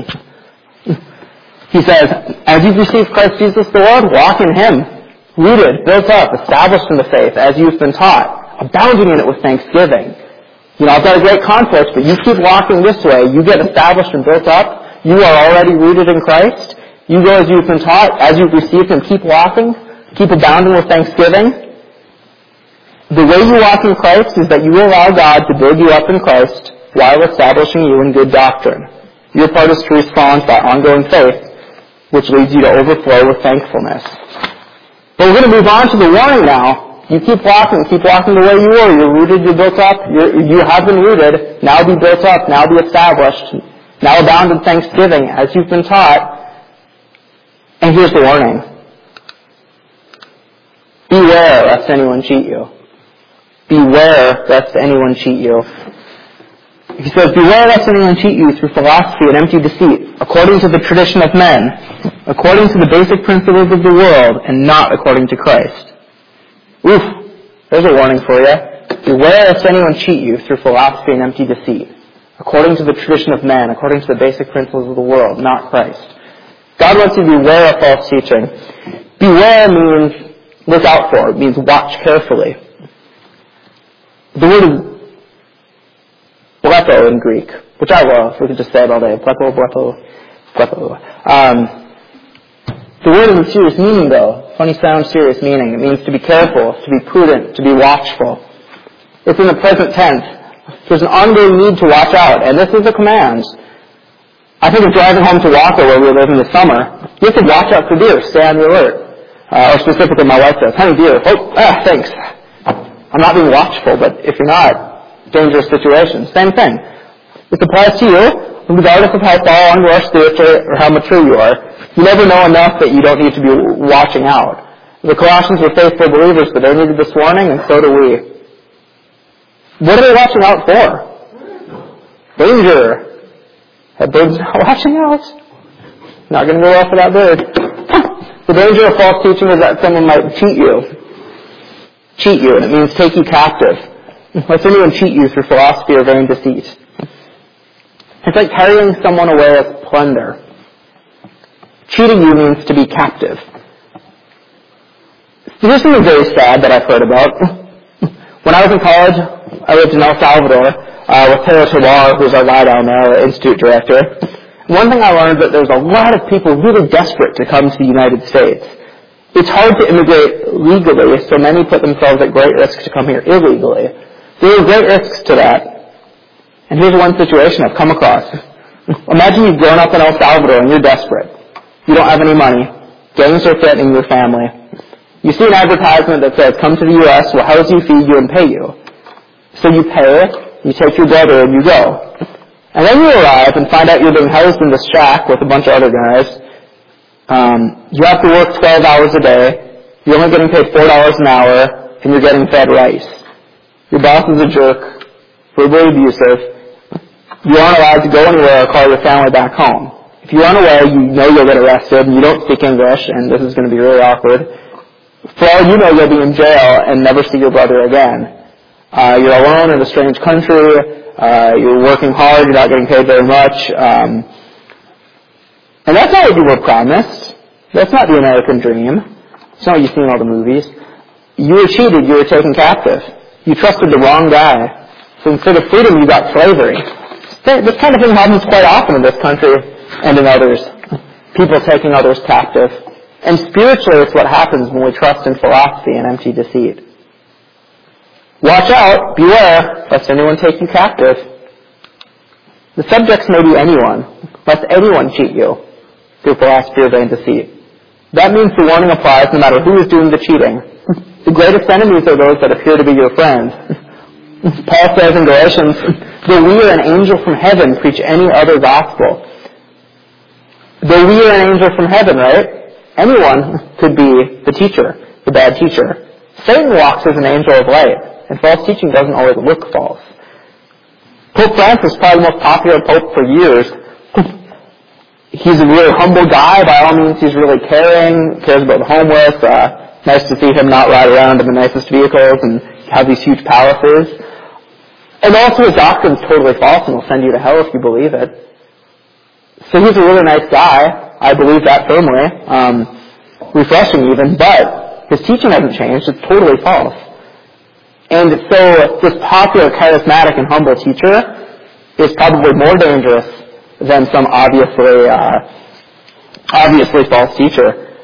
Speaker 1: He says, as you've received Christ Jesus the Lord, walk in Him, rooted, built up, established in the faith, as you've been taught, abounding in it with thanksgiving. You know, I've got a great conflict, but you keep walking this way, you get established and built up, you are already rooted in Christ, you go as you've been taught, as you've received Him, keep walking, keep abounding with thanksgiving. The way you walk in Christ is that you allow God to build you up in Christ while establishing you in good doctrine. Your part is to respond by ongoing faith, which leads you to overflow with thankfulness. But we're going to move on to the warning now. You keep walking, keep walking the way you were. You're rooted, you're built up, you're, you have been rooted. Now be built up, now be established. Now abound in thanksgiving, as you've been taught. And here's the warning. Beware lest anyone cheat you. Beware lest anyone cheat you. He says, beware lest anyone cheat you through philosophy and empty deceit, according to the tradition of men, according to the basic principles of the world, and not according to Christ. Oof, there's a warning for you. Beware lest anyone cheat you through philosophy and empty deceit, according to the tradition of men, according to the basic principles of the world, not Christ. God wants you to beware of false teaching. Beware means look out for. It means watch carefully. The word is blepo in Greek, which I love. We could just say it all day. Blepo, blepo, blepo. Um, The word has a serious meaning, though. Funny sound, serious meaning. It means to be careful, to be prudent, to be watchful. It's in the present tense. There's an ongoing need to watch out, and this is a command. I think of driving home to Walker, where we live in the summer. You have to watch out for deer, stay on the alert. Uh, or specifically, my wife says, honey, deer. Oh, ah, thanks. I'm not being watchful, but if you're not, dangerous situation. Same thing. This applies to you, regardless of how far along you are spiritually or how mature you are. You never know enough that you don't need to be watching out. The Colossians were faithful believers, but they needed this warning, and so do we. What are they watching out for? Danger. That bird's not watching out. Not going to go well for that bird. The danger of false teaching is that someone might cheat you. Cheat you, and it means take you captive. Let anyone cheat you through philosophy or vain deceit. It's like carrying someone away as plunder. Cheating you means to be captive. Here's something very sad that I've heard about. When I was in college, I lived in El Salvador uh, with Taylor Tawar, who's our guy down there, our institute director. One thing I learned that there's a lot of people really desperate to come to the United States. It's hard to immigrate legally, so many put themselves at great risk to come here illegally. There are great risks to that. And here's one situation I've come across. Imagine you've grown up in El Salvador and you're desperate. You don't have any money. Gangs are threatening your family. You see an advertisement that says, come to the U S, we'll house you, feed you, and pay you. So you pay, you take your brother, and you go. And then you arrive and find out you're being housed in this shack with a bunch of other guys. Um, you have to work twelve hours a day. You're only getting paid four dollars an hour, and you're getting fed rice. Your boss is a jerk, verbally abusive. You aren't allowed to go anywhere or call your family back home. If you run away, you know you'll get arrested, and you don't speak English, and this is going to be really awkward. For all you know, you'll be in jail and never see your brother again. Uh, you're alone in a strange country. Uh, you're working hard. You're not getting paid very much. Um, and that's not what you were promised. That's not the American dream. It's not what you see in all the movies. You were cheated. You were taken captive. You trusted the wrong guy. So instead of freedom, you got slavery. This kind of thing happens quite often in this country and in others. People taking others captive. And spiritually, it's what happens when we trust in philosophy and empty deceit. Watch out, beware, lest anyone take you captive. The subjects may be anyone, lest anyone cheat you through philosophy or vain deceit. That means the warning applies no matter who is doing the cheating. The greatest enemies are those that appear to be your friends. Paul says in Galatians, though we are an angel from heaven, preach any other gospel. Though we are an angel from heaven, right? Anyone could be the teacher, the bad teacher. Satan walks as an angel of light, and false teaching doesn't always look false. Pope Francis is probably the most popular pope for years. He's a really humble guy. By all means, he's really caring, cares about the homeless. Uh, nice to see him not ride around in the nicest vehicles and have these huge palaces. And also his doctrine is totally false and will send you to hell if you believe it. So he's a really nice guy. I believe that firmly. Um, refreshing even, but his teaching hasn't changed. It's totally false. And so this popular, charismatic, and humble teacher is probably more dangerous than some obviously, uh, obviously false teacher.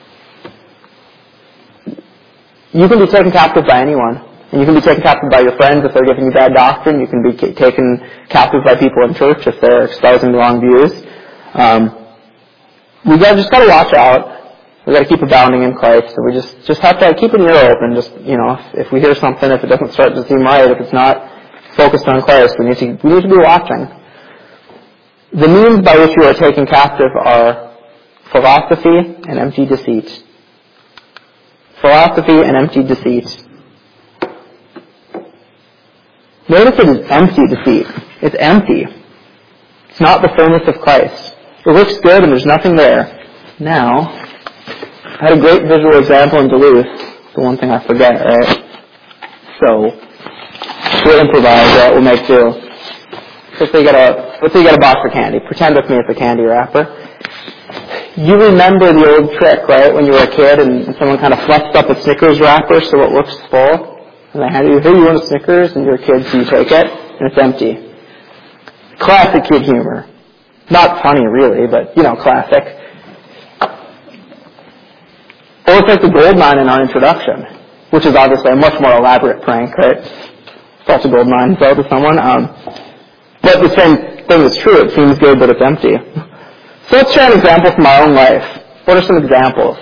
Speaker 1: You can be taken captive by anyone. And you can be taken captive by your friends if they're giving you bad doctrine. You can be ca- taken captive by people in church if they're espousing the wrong views. Um, we got just got to watch out. We got to keep abounding in Christ. So we just just have to keep an ear open. Just you know, if, if we hear something, if it doesn't start to seem right, if it's not focused on Christ, we need to we need to be watching. The means by which you are taken captive are philosophy and empty deceit. Philosophy and empty deceit. Notice it is empty deceit. It's empty. It's not the fullness of Christ. It looks good and there's nothing there. Now, I had a great visual example in Duluth. The one thing I forget, right? So, we'll improvise, right? We'll make do. Let's say you got a, let's say you got a box of candy. Pretend with me it's a candy wrapper. You remember the old trick, right? When you were a kid and someone kind of fluffed up a Snickers wrapper so it looks full. And they hand you, here you want a Snickers, and you're a kid, so you take it, and it's empty. Classic kid humor. Not funny, really, but, you know, classic. Or it's like the gold mine in our introduction, which is obviously a much more elaborate prank, right? False a gold mine sell to someone. Um, but the same thing is true. It seems good, but it's empty. So let's try an example from our own life. What are some examples?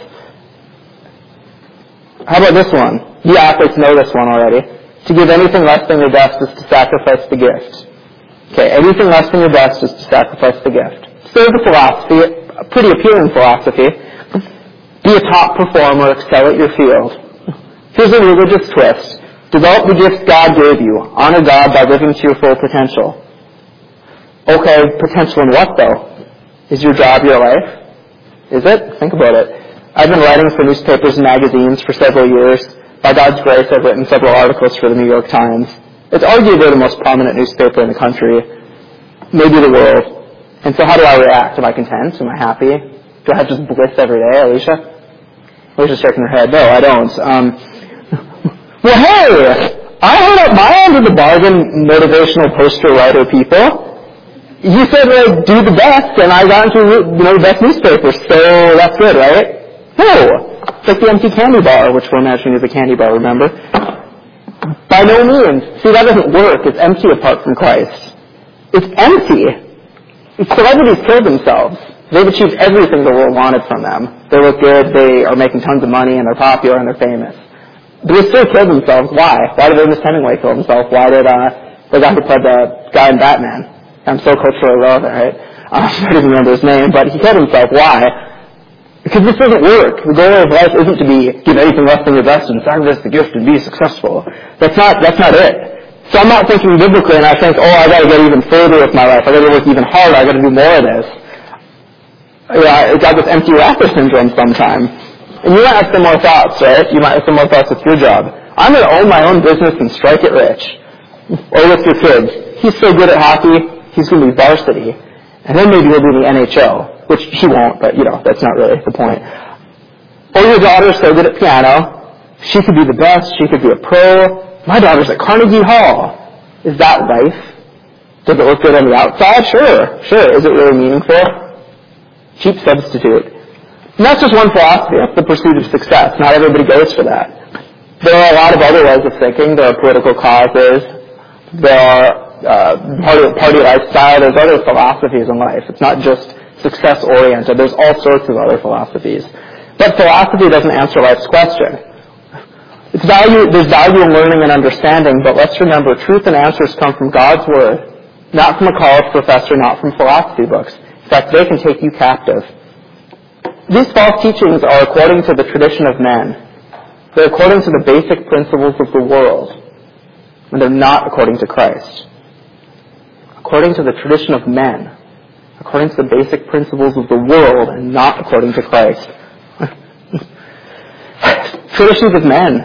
Speaker 1: How about this one? You athletes know this one already. To give anything less than your best is to sacrifice the gift. Okay, anything less than your best is to sacrifice the gift. So the philosophy, a pretty appealing philosophy. Be a top performer, excel at your field. Here's a religious twist. Develop the gifts God gave you. Honor God by living to your full potential. Okay, potential in what though? Is your job your life? Is it? Think about it. I've been writing for newspapers and magazines for several years. By God's grace, I've written several articles for the New York Times. It's arguably the most prominent newspaper in the country, maybe the world. And so how do I react? Am I content? Am I happy? Do I have just bliss every day, Alicia? Alicia's shaking her head. No, I don't. Um, well, hey, I hold up my end of the bargain, motivational poster writer people. You said, like, do the best, and I got into, you know, the best newspaper, so that's good, right? No. It's like the empty candy bar, which we're imagining is a candy bar, remember? By no means. See, that doesn't work. It's empty apart from Christ. It's empty. Celebrities killed themselves. They've achieved everything the world wanted from them. They look good, they are making tons of money, and they're popular, and they're famous. But they still killed themselves. Why? Why did Ernest Hemingway kill himself? Why did uh, the guy who played the guy in Batman? I'm so culturally relevant, right? Uh, I don't even remember his name, but he killed himself. Why? Because this doesn't work. The goal of life isn't to be give anything less than your best and sacrifice the gift and be successful. That's not. That's not it. So I'm not thinking biblically, and I think, oh, I got to get even further with my life. I got to work even harder. I got to do more of this. Yeah, I got this empty wrapper syndrome sometime. And you might have similar thoughts, right? You might have similar thoughts with your job. I'm going to own my own business and strike it rich. Or with your kids. He's so good at hockey. He's going to be varsity. And then maybe he'll be in the N H L, which he won't, but, you know, that's not really the point. Or your daughter's so good at piano. She could be the best. She could be a pro. My daughter's at Carnegie Hall. Is that life? Does it look good on the outside? Sure, sure. Is it really meaningful? Cheap substitute. And that's just one philosophy. That's the pursuit of success. Not everybody goes for that. There are a lot of other ways of thinking. There are political causes. There are Uh, party, party lifestyle, there's other philosophies in life. It's not just success-oriented. There's all sorts of other philosophies. But philosophy doesn't answer life's question. It's value, there's value in learning and understanding, but let's remember, truth and answers come from God's Word, not from a college professor, not from philosophy books. In fact, they can take you captive. These false teachings are according to the tradition of men. They're according to the basic principles of the world, and they're not according to Christ. According to the tradition of men, according to the basic principles of the world, and not according to Christ. Traditions of men.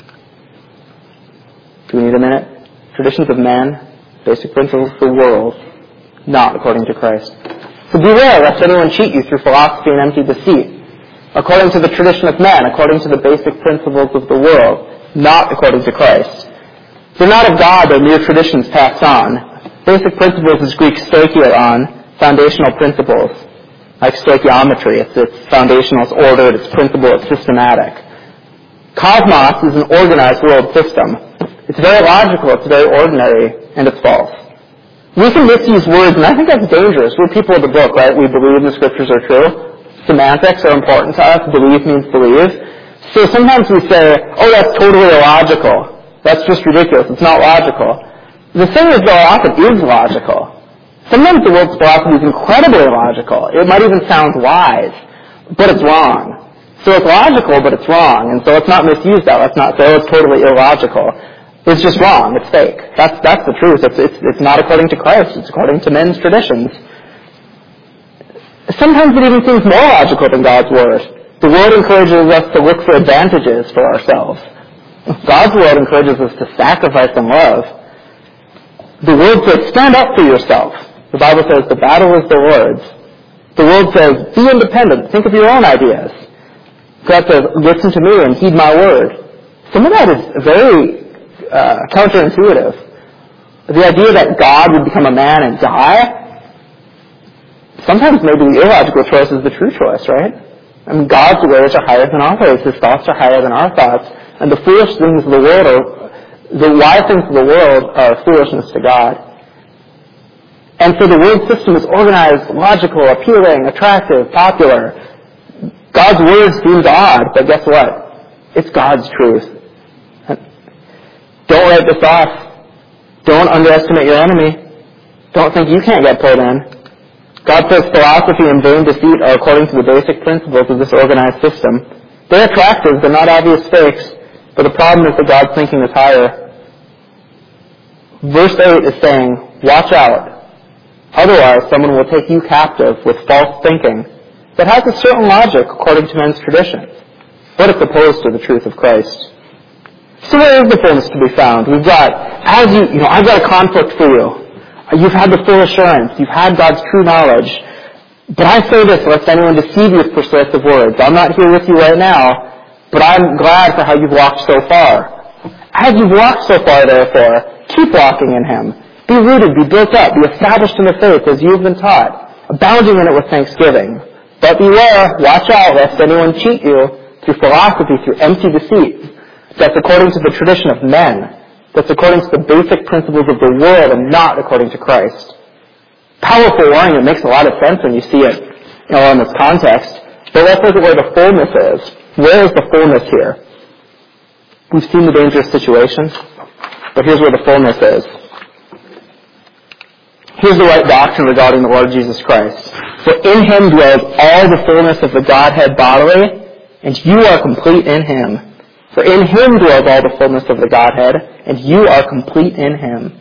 Speaker 1: Do we need a minute? Traditions of men, basic principles of the world, not according to Christ. So beware lest anyone cheat you through philosophy and empty deceit. According to the tradition of men, according to the basic principles of the world, not according to Christ. They're not of God, they're mere traditions passed on. Basic principles is Greek stoicheion, foundational principles. Like stoichiometry, it's, it's foundational, it's ordered, it's principle, it's systematic. Cosmos is an organized world system. It's very logical, it's very ordinary, and it's false. We can misuse words, and I think that's dangerous. We're people of the book, right? We believe the scriptures are true. Semantics are important to us. Believe means believe. So sometimes we say, oh, that's totally illogical. That's just ridiculous. It's not logical. The thing is, though, often is logical. Sometimes the world's philosophy is incredibly logical. It might even sound wise, but it's wrong. So it's logical, but it's wrong. And so let's not misuse that. Let's not say, oh, it's totally illogical. It's just wrong. It's fake. That's that's the truth. It's, it's, it's not according to Christ. It's according to men's traditions. Sometimes it even seems more logical than God's Word. The world encourages us to look for advantages for ourselves. God's Word encourages us to sacrifice and love. The Word says, stand up for yourself. The Bible says, the battle is the Lord's. The Word says, be independent. Think of your own ideas. God says, listen to me and heed my word. Some of that is very uh, counterintuitive. The idea that God would become a man and die, sometimes maybe the illogical choice is the true choice, right? I mean, God's ways are higher than our ways. His thoughts are higher than our thoughts. And the foolish things of the world are, the wise things of the world are foolishness to God. And so the world system is organized, logical, appealing, attractive, popular. God's word seems odd, but guess what? It's God's truth. Don't write this off. Don't underestimate your enemy. Don't think you can't get pulled in. God says philosophy and vain deceit are according to the basic principles of this organized system. They're attractive, they're not obvious fakes, but the problem is that God's thinking is higher. Verse eight is saying, watch out. Otherwise, someone will take you captive with false thinking that has a certain logic according to men's tradition, but it's opposed to the truth of Christ. So where is the fullness to be found? We've got, as you, you know, I've got a conflict for you. You've had the full assurance. You've had God's true knowledge. But I say this, lest anyone deceive you with persuasive words. I'm not here with you right now, but I'm glad for how you've walked so far. As you've walked so far, therefore, keep walking in Him. Be rooted, be built up, be established in the faith as you have been taught, abounding in it with thanksgiving. But beware, watch out, lest anyone cheat you through philosophy, through empty deceit. That's according to the tradition of men. That's according to the basic principles of the world and not according to Christ. Powerful warning. It makes a lot of sense when you see it, you know, in this context. But let's look at where the fullness is. Where is the fullness here? We've seen the dangerous situation, but here's where the fullness is. Here's the right doctrine regarding the Lord Jesus Christ. For in Him dwells all the fullness of the Godhead bodily, and you are complete in Him. For in Him dwells all the fullness of the Godhead, and you are complete in Him.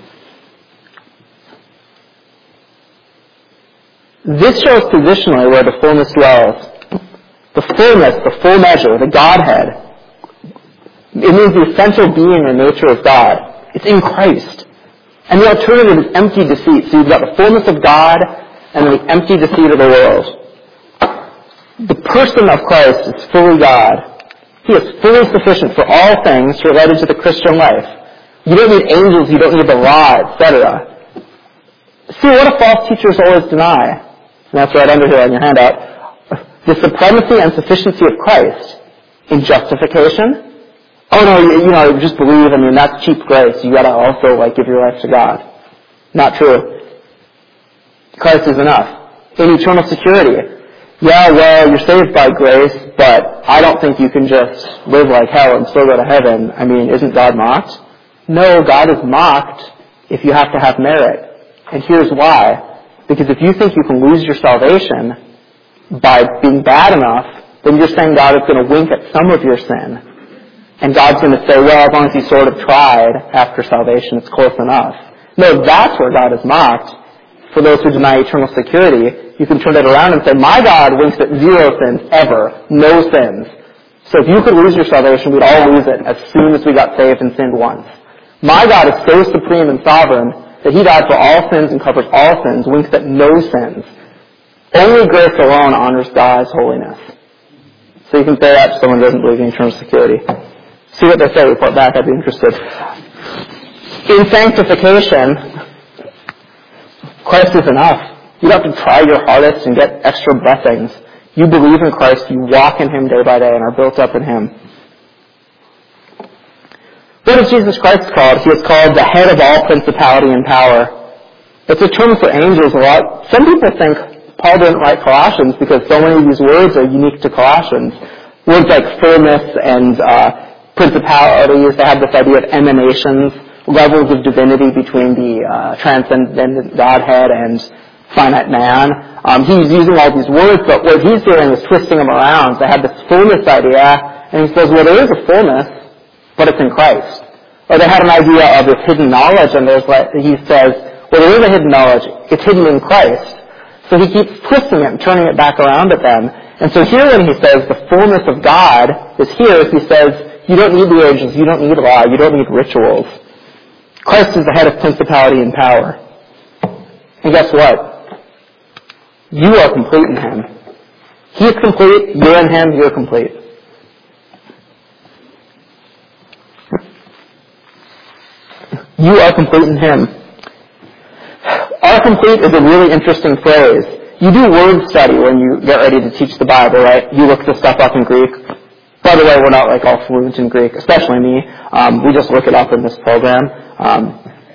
Speaker 1: This shows positionally where the fullness dwells. The fullness, the full measure, the Godhead. It means the essential being or nature of God. It's in Christ. And the alternative is empty deceit. So you've got the fullness of God and the empty deceit of the world. The person of Christ is fully God. He is fully sufficient for all things related to the Christian life. You don't need angels, you don't need the law, et cetera. See, what do false teachers always deny? And that's right under here on your handout. The supremacy and sufficiency of Christ in justification. Oh no, you, you know, just believe, I mean, that's cheap grace. You gotta also, like, give your life to God. Not true. Christ is enough. In eternal security. Yeah, well, you're saved by grace, but I don't think you can just live like hell and still go to heaven. I mean, isn't God mocked? No, God is mocked if you have to have merit. And here's why. Because if you think you can lose your salvation by being bad enough, then you're saying God is going to wink at some of your sin. And God's going to say, well, as long as you sort of tried after salvation, it's close enough. No, that's where God is mocked. For those who deny eternal security, you can turn it around and say, my God winks at zero sins ever, no sins. So if you could lose your salvation, we'd all lose it as soon as we got saved and sinned once. My God is so supreme and sovereign that He died for all sins and covers all sins, winks at no sins. Only grace alone honors God's holiness. So you can say that to someone who doesn't believe in eternal security. See what they say, report back, I'd be interested. In sanctification, Christ is enough. You don't have to try your hardest and get extra blessings. You believe in Christ, you walk in Him day by day and are built up in Him. What is Jesus Christ called? He is called the head of all principality and power. It's a term for angels a lot. Some people think Paul didn't write Colossians because so many of these words are unique to Colossians. Words like fullness and uh, principalities, they have this idea of emanations, levels of divinity between the uh, transcendent Godhead and finite man. Um, he's using all these words, but what he's doing is twisting them around. They have this fullness idea, and he says, well, there is a fullness, but it's in Christ. Or they had an idea of this hidden knowledge, and there's like, he says, well, there is a hidden knowledge. It's hidden in Christ. So he keeps twisting it and turning it back around at them. And so here when he says the fullness of God is here, he says, you don't need the angels, you don't need law, you don't need rituals. Christ is the head of principality and power. And guess what? You are complete in Him. He is complete, you're in Him, you're complete. You are complete in Him. Are complete is a really interesting phrase. You do word study when you get ready to teach the Bible, right? You look the stuff up in Greek. By the way, we're not like all fluent in Greek, especially me. Um, we just look it up in this program. Um,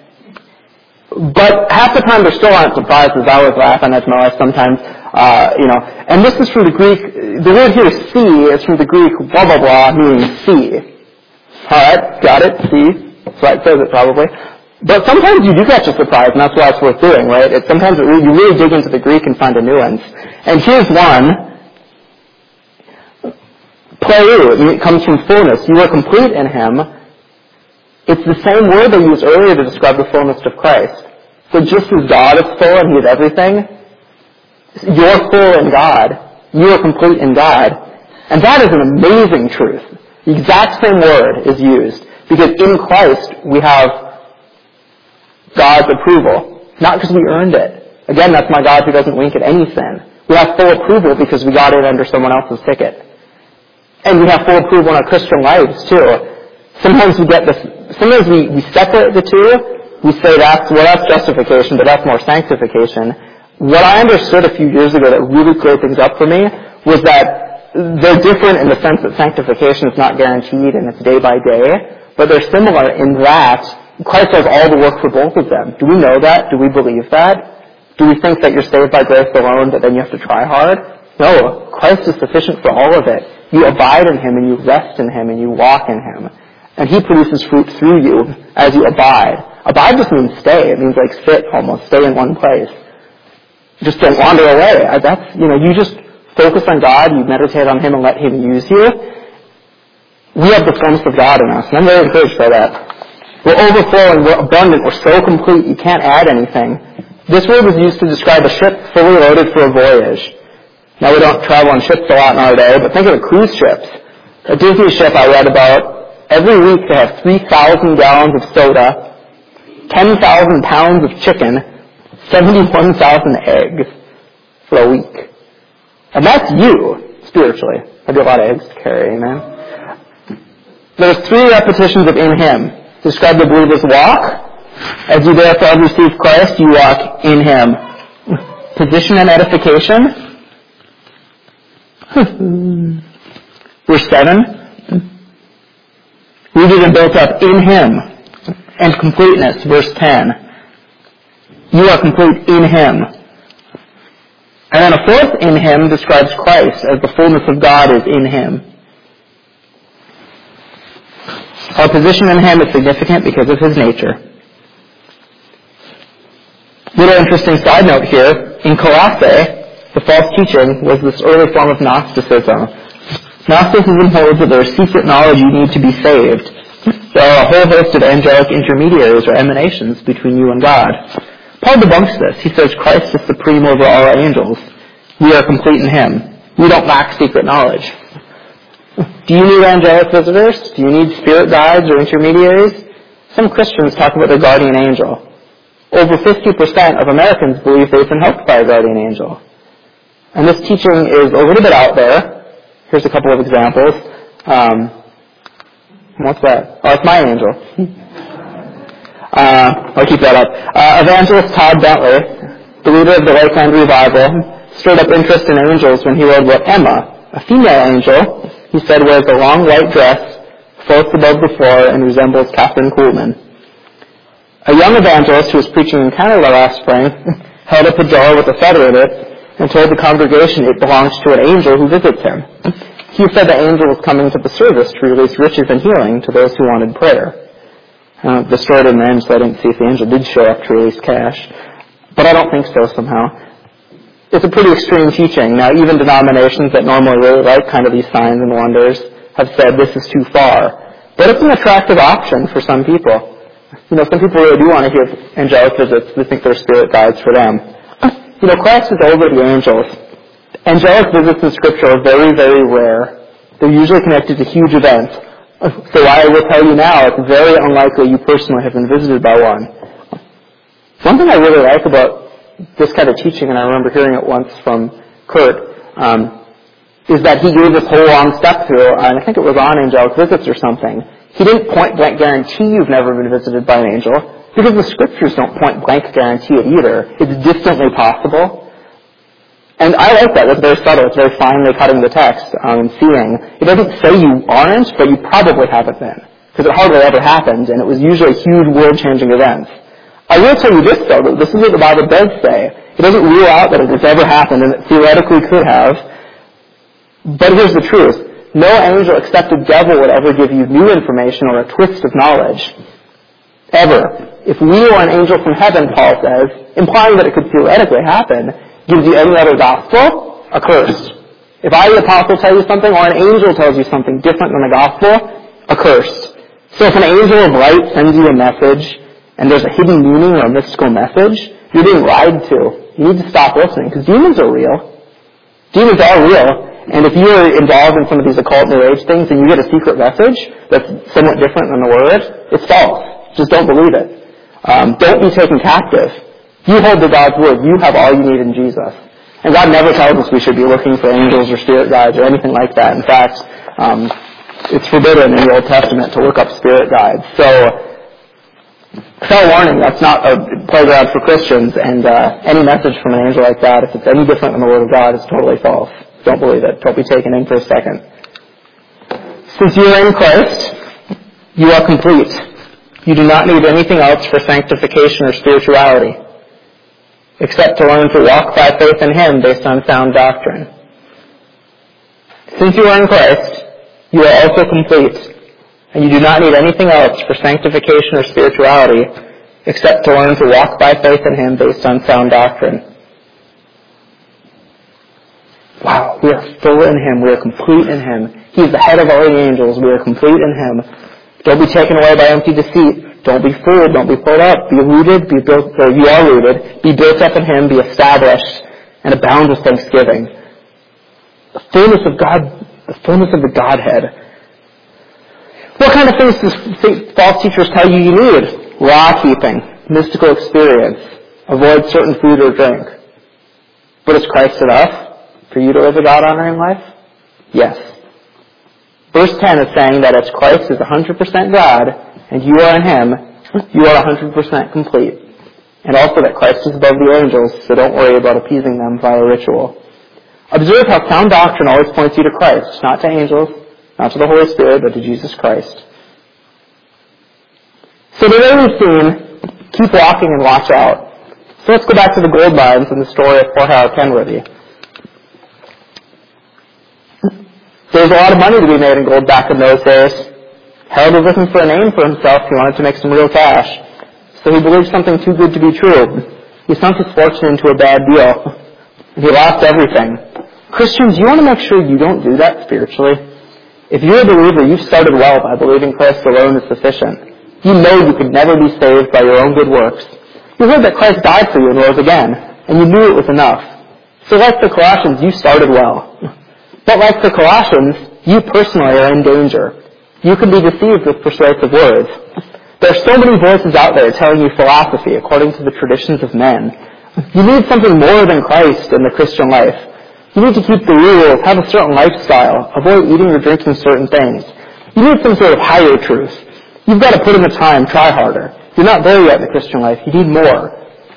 Speaker 1: but half the time there still aren't surprises. I always laugh on Edmund sometimes, uh, you know. And this is from the Greek, the word here see is from the Greek blah blah blah, meaning see. Alright, got it, see. That's why it says it probably. But sometimes you do catch a surprise, and that's why it's worth doing, right? It, sometimes it really, you really dig into the Greek and find a nuance. And here's one. Pleu, it comes from fullness. You are complete in Him. It's the same word they used earlier to describe the fullness of Christ. So just as God is full and He is everything, you're full in God. You are complete in God. And that is an amazing truth. The exact same word is used. Because in Christ, we have God's approval. Not because we earned it. Again, that's my God who doesn't wink at any sin. We have full approval because we got in under someone else's ticket. And we have full approval in our Christian lives, too. Sometimes we get this, sometimes we, we separate the two. We say that's, well, that's justification, but that's more sanctification. What I understood a few years ago that really cleared things up for me was that they're different in the sense that sanctification is not guaranteed and it's day by day, but they're similar in that Christ does all the work for both of them. Do we know that? Do we believe that? Do we think that you're saved by grace alone, but then you have to try hard? No, Christ is sufficient for all of it. You abide in Him and you rest in Him and you walk in Him. And He produces fruit through you as you abide. Abide just means stay. It means like sit almost, stay in one place. Just don't wander away. That's, you know, you just focus on God, you meditate on Him and let Him use you. We have the fullness of God in us, and I'm very encouraged by that. We're overflowing, we're abundant, we're so complete, you can't add anything. This word was used to describe a ship fully loaded for a voyage. Now, we don't travel on ships a lot in our day, but think of the cruise ships. A Disney ship I read about, every week they have three thousand gallons of soda, ten thousand pounds of chicken, seventy-one thousand eggs for a week. And that's you, spiritually. That'd be a lot of eggs to carry, amen? There's three repetitions of in Him. Describe the believer's walk. As you therefore receive Christ, you walk in Him. Position and edification. Verse seven. Rooted and built up in Him. And completeness. Verse ten. You are complete in Him. And then a fourth in Him describes Christ as the fullness of God is in Him. Our position in Him is significant because of His nature. Little interesting side note here. In Colossae, the false teaching was this early form of Gnosticism. Gnosticism holds that there is secret knowledge you need to be saved. There are a whole host of angelic intermediaries or emanations between you and God. Paul debunks this. He says Christ is supreme over all angels. We are complete in Him. We don't lack secret knowledge. Do you need angelic visitors? Do you need spirit guides or intermediaries? Some Christians talk about their guardian angel. Over fifty percent of Americans believe they've been helped by a guardian angel. And this teaching is a little bit out there. Here's a couple of examples. Um, what's that? Oh, it's my angel. uh, I'll keep that up. Uh, evangelist Todd Bentley, the leader of the Lakeland Revival, stirred up interest in angels when he wrote about Emma, a female angel, he said wears a long white dress, floats above the floor, and resembles Catherine Kuhlman. A young evangelist who was preaching in Canada last spring held up a jar with a feather in it and told the congregation it belongs to an angel who visits him. He said the angel was coming to the service to release riches and healing to those who wanted prayer. Uh, the story didn't end, so I didn't see if the angel did show up to release cash. But I don't think so somehow. It's a pretty extreme teaching. Now, even denominations that normally really like kind of these signs and wonders have said this is too far. But it's an attractive option for some people. You know, some people really do want to hear angelic visits. They think they're spirit guides for them. You know, Christ is over the angels. Angelic visits in Scripture are very, very rare. They're usually connected to huge events. So I will tell you now, it's very unlikely you personally have been visited by one. One thing I really like about this kind of teaching, and I remember hearing it once from Kurt, um, is that he gave this whole long step through, and I think it was on angelic visits or something. He didn't point blank guarantee you've never been visited by an angel, because the Scriptures don't point blank guarantee it either. It's distantly possible. And I like that. That's very subtle. It's very finely cutting the text um, and seeing. It doesn't say you aren't, but you probably haven't been. Because it hardly ever happened, and it was usually huge world-changing events. I will tell you this, though, that this is what the Bible does say. It doesn't rule out that it has ever happened, and it theoretically could have. But here's the truth. No angel except a devil would ever give you new information or a twist of knowledge. Ever. If we were an angel from heaven, Paul says, implying that it could theoretically happen, gives you any other gospel, accursed. If I, the apostle, tell you something, or an angel tells you something different than the gospel, accursed. So if an angel of light sends you a message, and there's a hidden meaning or a mystical message, you're being lied to. You need to stop listening, because demons are real. Demons are real, and if you're involved in some of these occult New Age things, and you get a secret message that's somewhat different than the Word, it's false. Just don't believe it. Um, don't be taken captive. You hold to God's Word. You have all you need in Jesus. And God never tells us we should be looking for angels or spirit guides or anything like that. In fact, um, it's forbidden in the Old Testament to look up spirit guides. So, fair warning, that's not a playground for Christians, and uh, any message from an angel like that, if it's any different than the Word of God, is totally false. Don't believe it. Don't be taken in for a second. Since you are in Christ, you are complete. You do not need anything else for sanctification or spirituality, except to learn to walk by faith in Him based on sound doctrine. Since you are in Christ, you are also complete, and you do not need anything else for sanctification or spirituality, except to learn to walk by faith in Him based on sound doctrine. Wow, we are full in Him. We are complete in Him. He is the head of all the angels. We are complete in Him. Don't be taken away by empty deceit. Don't be fooled. Don't be pulled up. Be rooted. Be built. Or you are rooted. Be built up in Him. Be established, and abound with thanksgiving. The fullness of God. The fullness of the Godhead. What kind of things do false teachers tell you you need? Law keeping, mystical experience, avoid certain food or drink. But is Christ enough for you to live a God-honoring life? Yes. Verse ten is saying that as Christ is one hundred percent God, and you are in Him, you are one hundred percent complete. And also that Christ is above the angels, so don't worry about appeasing them via ritual. Observe how sound doctrine always points you to Christ, not to angels, not to the Holy Spirit, but to Jesus Christ. So today we've seen, keep walking and watch out. So let's go back to the gold mines and the story of poor Harold Kenworthy. There was a lot of money to be made in gold back in those days. Harold was looking for a name for himself. He wanted to make some real cash. So he believed something too good to be true. He sunk his fortune into a bad deal. He lost everything. Christians, you want to make sure you don't do that spiritually. If you're a believer, you've started well by believing Christ alone is sufficient. You know you could never be saved by your own good works. You heard that Christ died for you and rose again, and you knew it was enough. So like the Colossians, you started well. But like the Colossians, you personally are in danger. You can be deceived with persuasive words. There are so many voices out there telling you philosophy according to the traditions of men. You need something more than Christ in the Christian life. You need to keep the rules, have a certain lifestyle, avoid eating or drinking certain things. You need some sort of higher truth. You've got to put in the time, try harder. You're not there yet in the Christian life. You need more.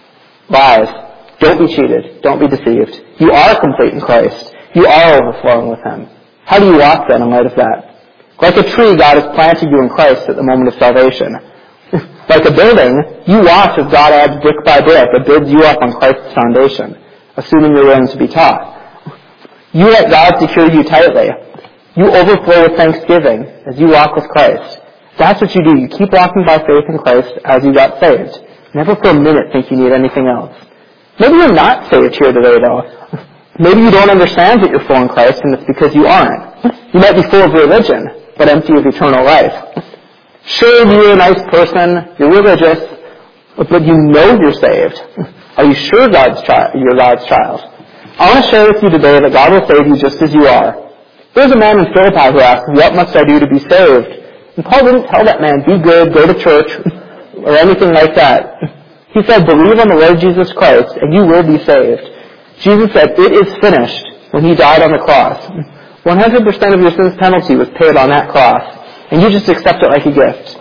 Speaker 1: Lies. Don't be cheated. Don't be deceived. You are complete in Christ. You are overflowing with Him. How do you walk then in light of that? Like a tree, God has planted you in Christ at the moment of salvation. Like a building, you watch as God adds brick by brick. It builds you up on Christ's foundation, assuming you're willing to be taught. You let God secure you tightly. You overflow with thanksgiving as you walk with Christ. That's what you do. You keep walking by faith in Christ as you got saved. Never for a minute think you need anything else. Maybe you're not saved here today, though. Maybe you don't understand that you're full in Christ, and it's because you aren't. You might be full of religion, but empty of eternal life. Sure, you're a nice person, you're religious, but you know you're saved. Are you sure God's child, you're God's child? I want to share with you today that God will save you just as you are. There's a man in Philippi who asked, what must I do to be saved? And Paul didn't tell that man, be good, go to church, or anything like that. He said, believe on the Lord Jesus Christ, and you will be saved. Jesus said, it is finished, when He died on the cross. one hundred percent of your sin's penalty was paid on that cross, and you just accept it like a gift.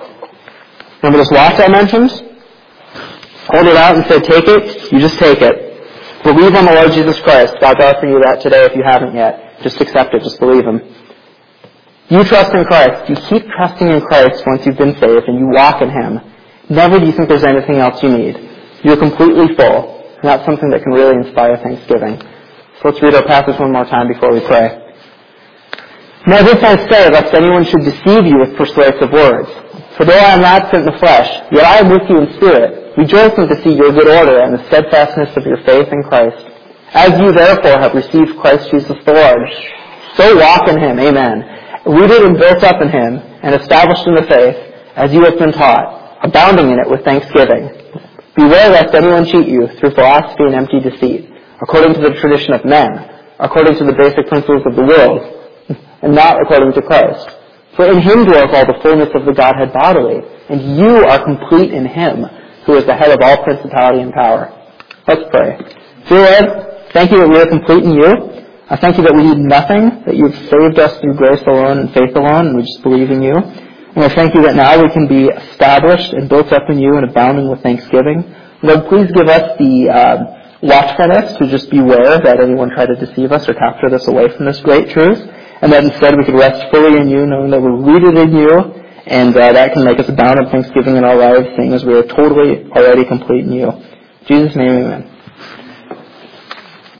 Speaker 1: Remember this watch I mentioned? Hold it out and say, take it. You just take it. Believe on the Lord Jesus Christ. God's offering you that today if you haven't yet. Just accept it. Just believe Him. You trust in Christ. You keep trusting in Christ once you've been saved and you walk in Him. Never do you think there's anything else you need. You're completely full. And that's something that can really inspire thanksgiving. So let's read our passage one more time before we pray. Now this I say, lest anyone should deceive you with persuasive words. For though I am absent in the flesh, yet I am with you in spirit, rejoicing to see your good order and the steadfastness of your faith in Christ. As you therefore have received Christ Jesus the Lord, so walk in Him, amen, rooted and built up in Him, and established in the faith, as you have been taught, abounding in it with thanksgiving. Beware lest anyone cheat you through philosophy and empty deceit, according to the tradition of men, according to the basic principles of the world, and not according to Christ. For in Him dwells all the fullness of the Godhead bodily, and you are complete in Him, who is the head of all principality and power. Let's pray. Dear Lord, thank you that we are complete in you. I thank you that we need nothing, that you've saved us through grace alone and faith alone, and we just believe in you. And I thank you that now we can be established and built up in you and abounding with thanksgiving. Lord, please give us the uh, watchfulness to just beware that anyone try to deceive us or capture us away from this great truth, and that instead we could rest fully in you, knowing that we're rooted in you, and uh, that can make us abound in thanksgiving in our lives, seeing as we are totally already complete in you. In Jesus' name, amen.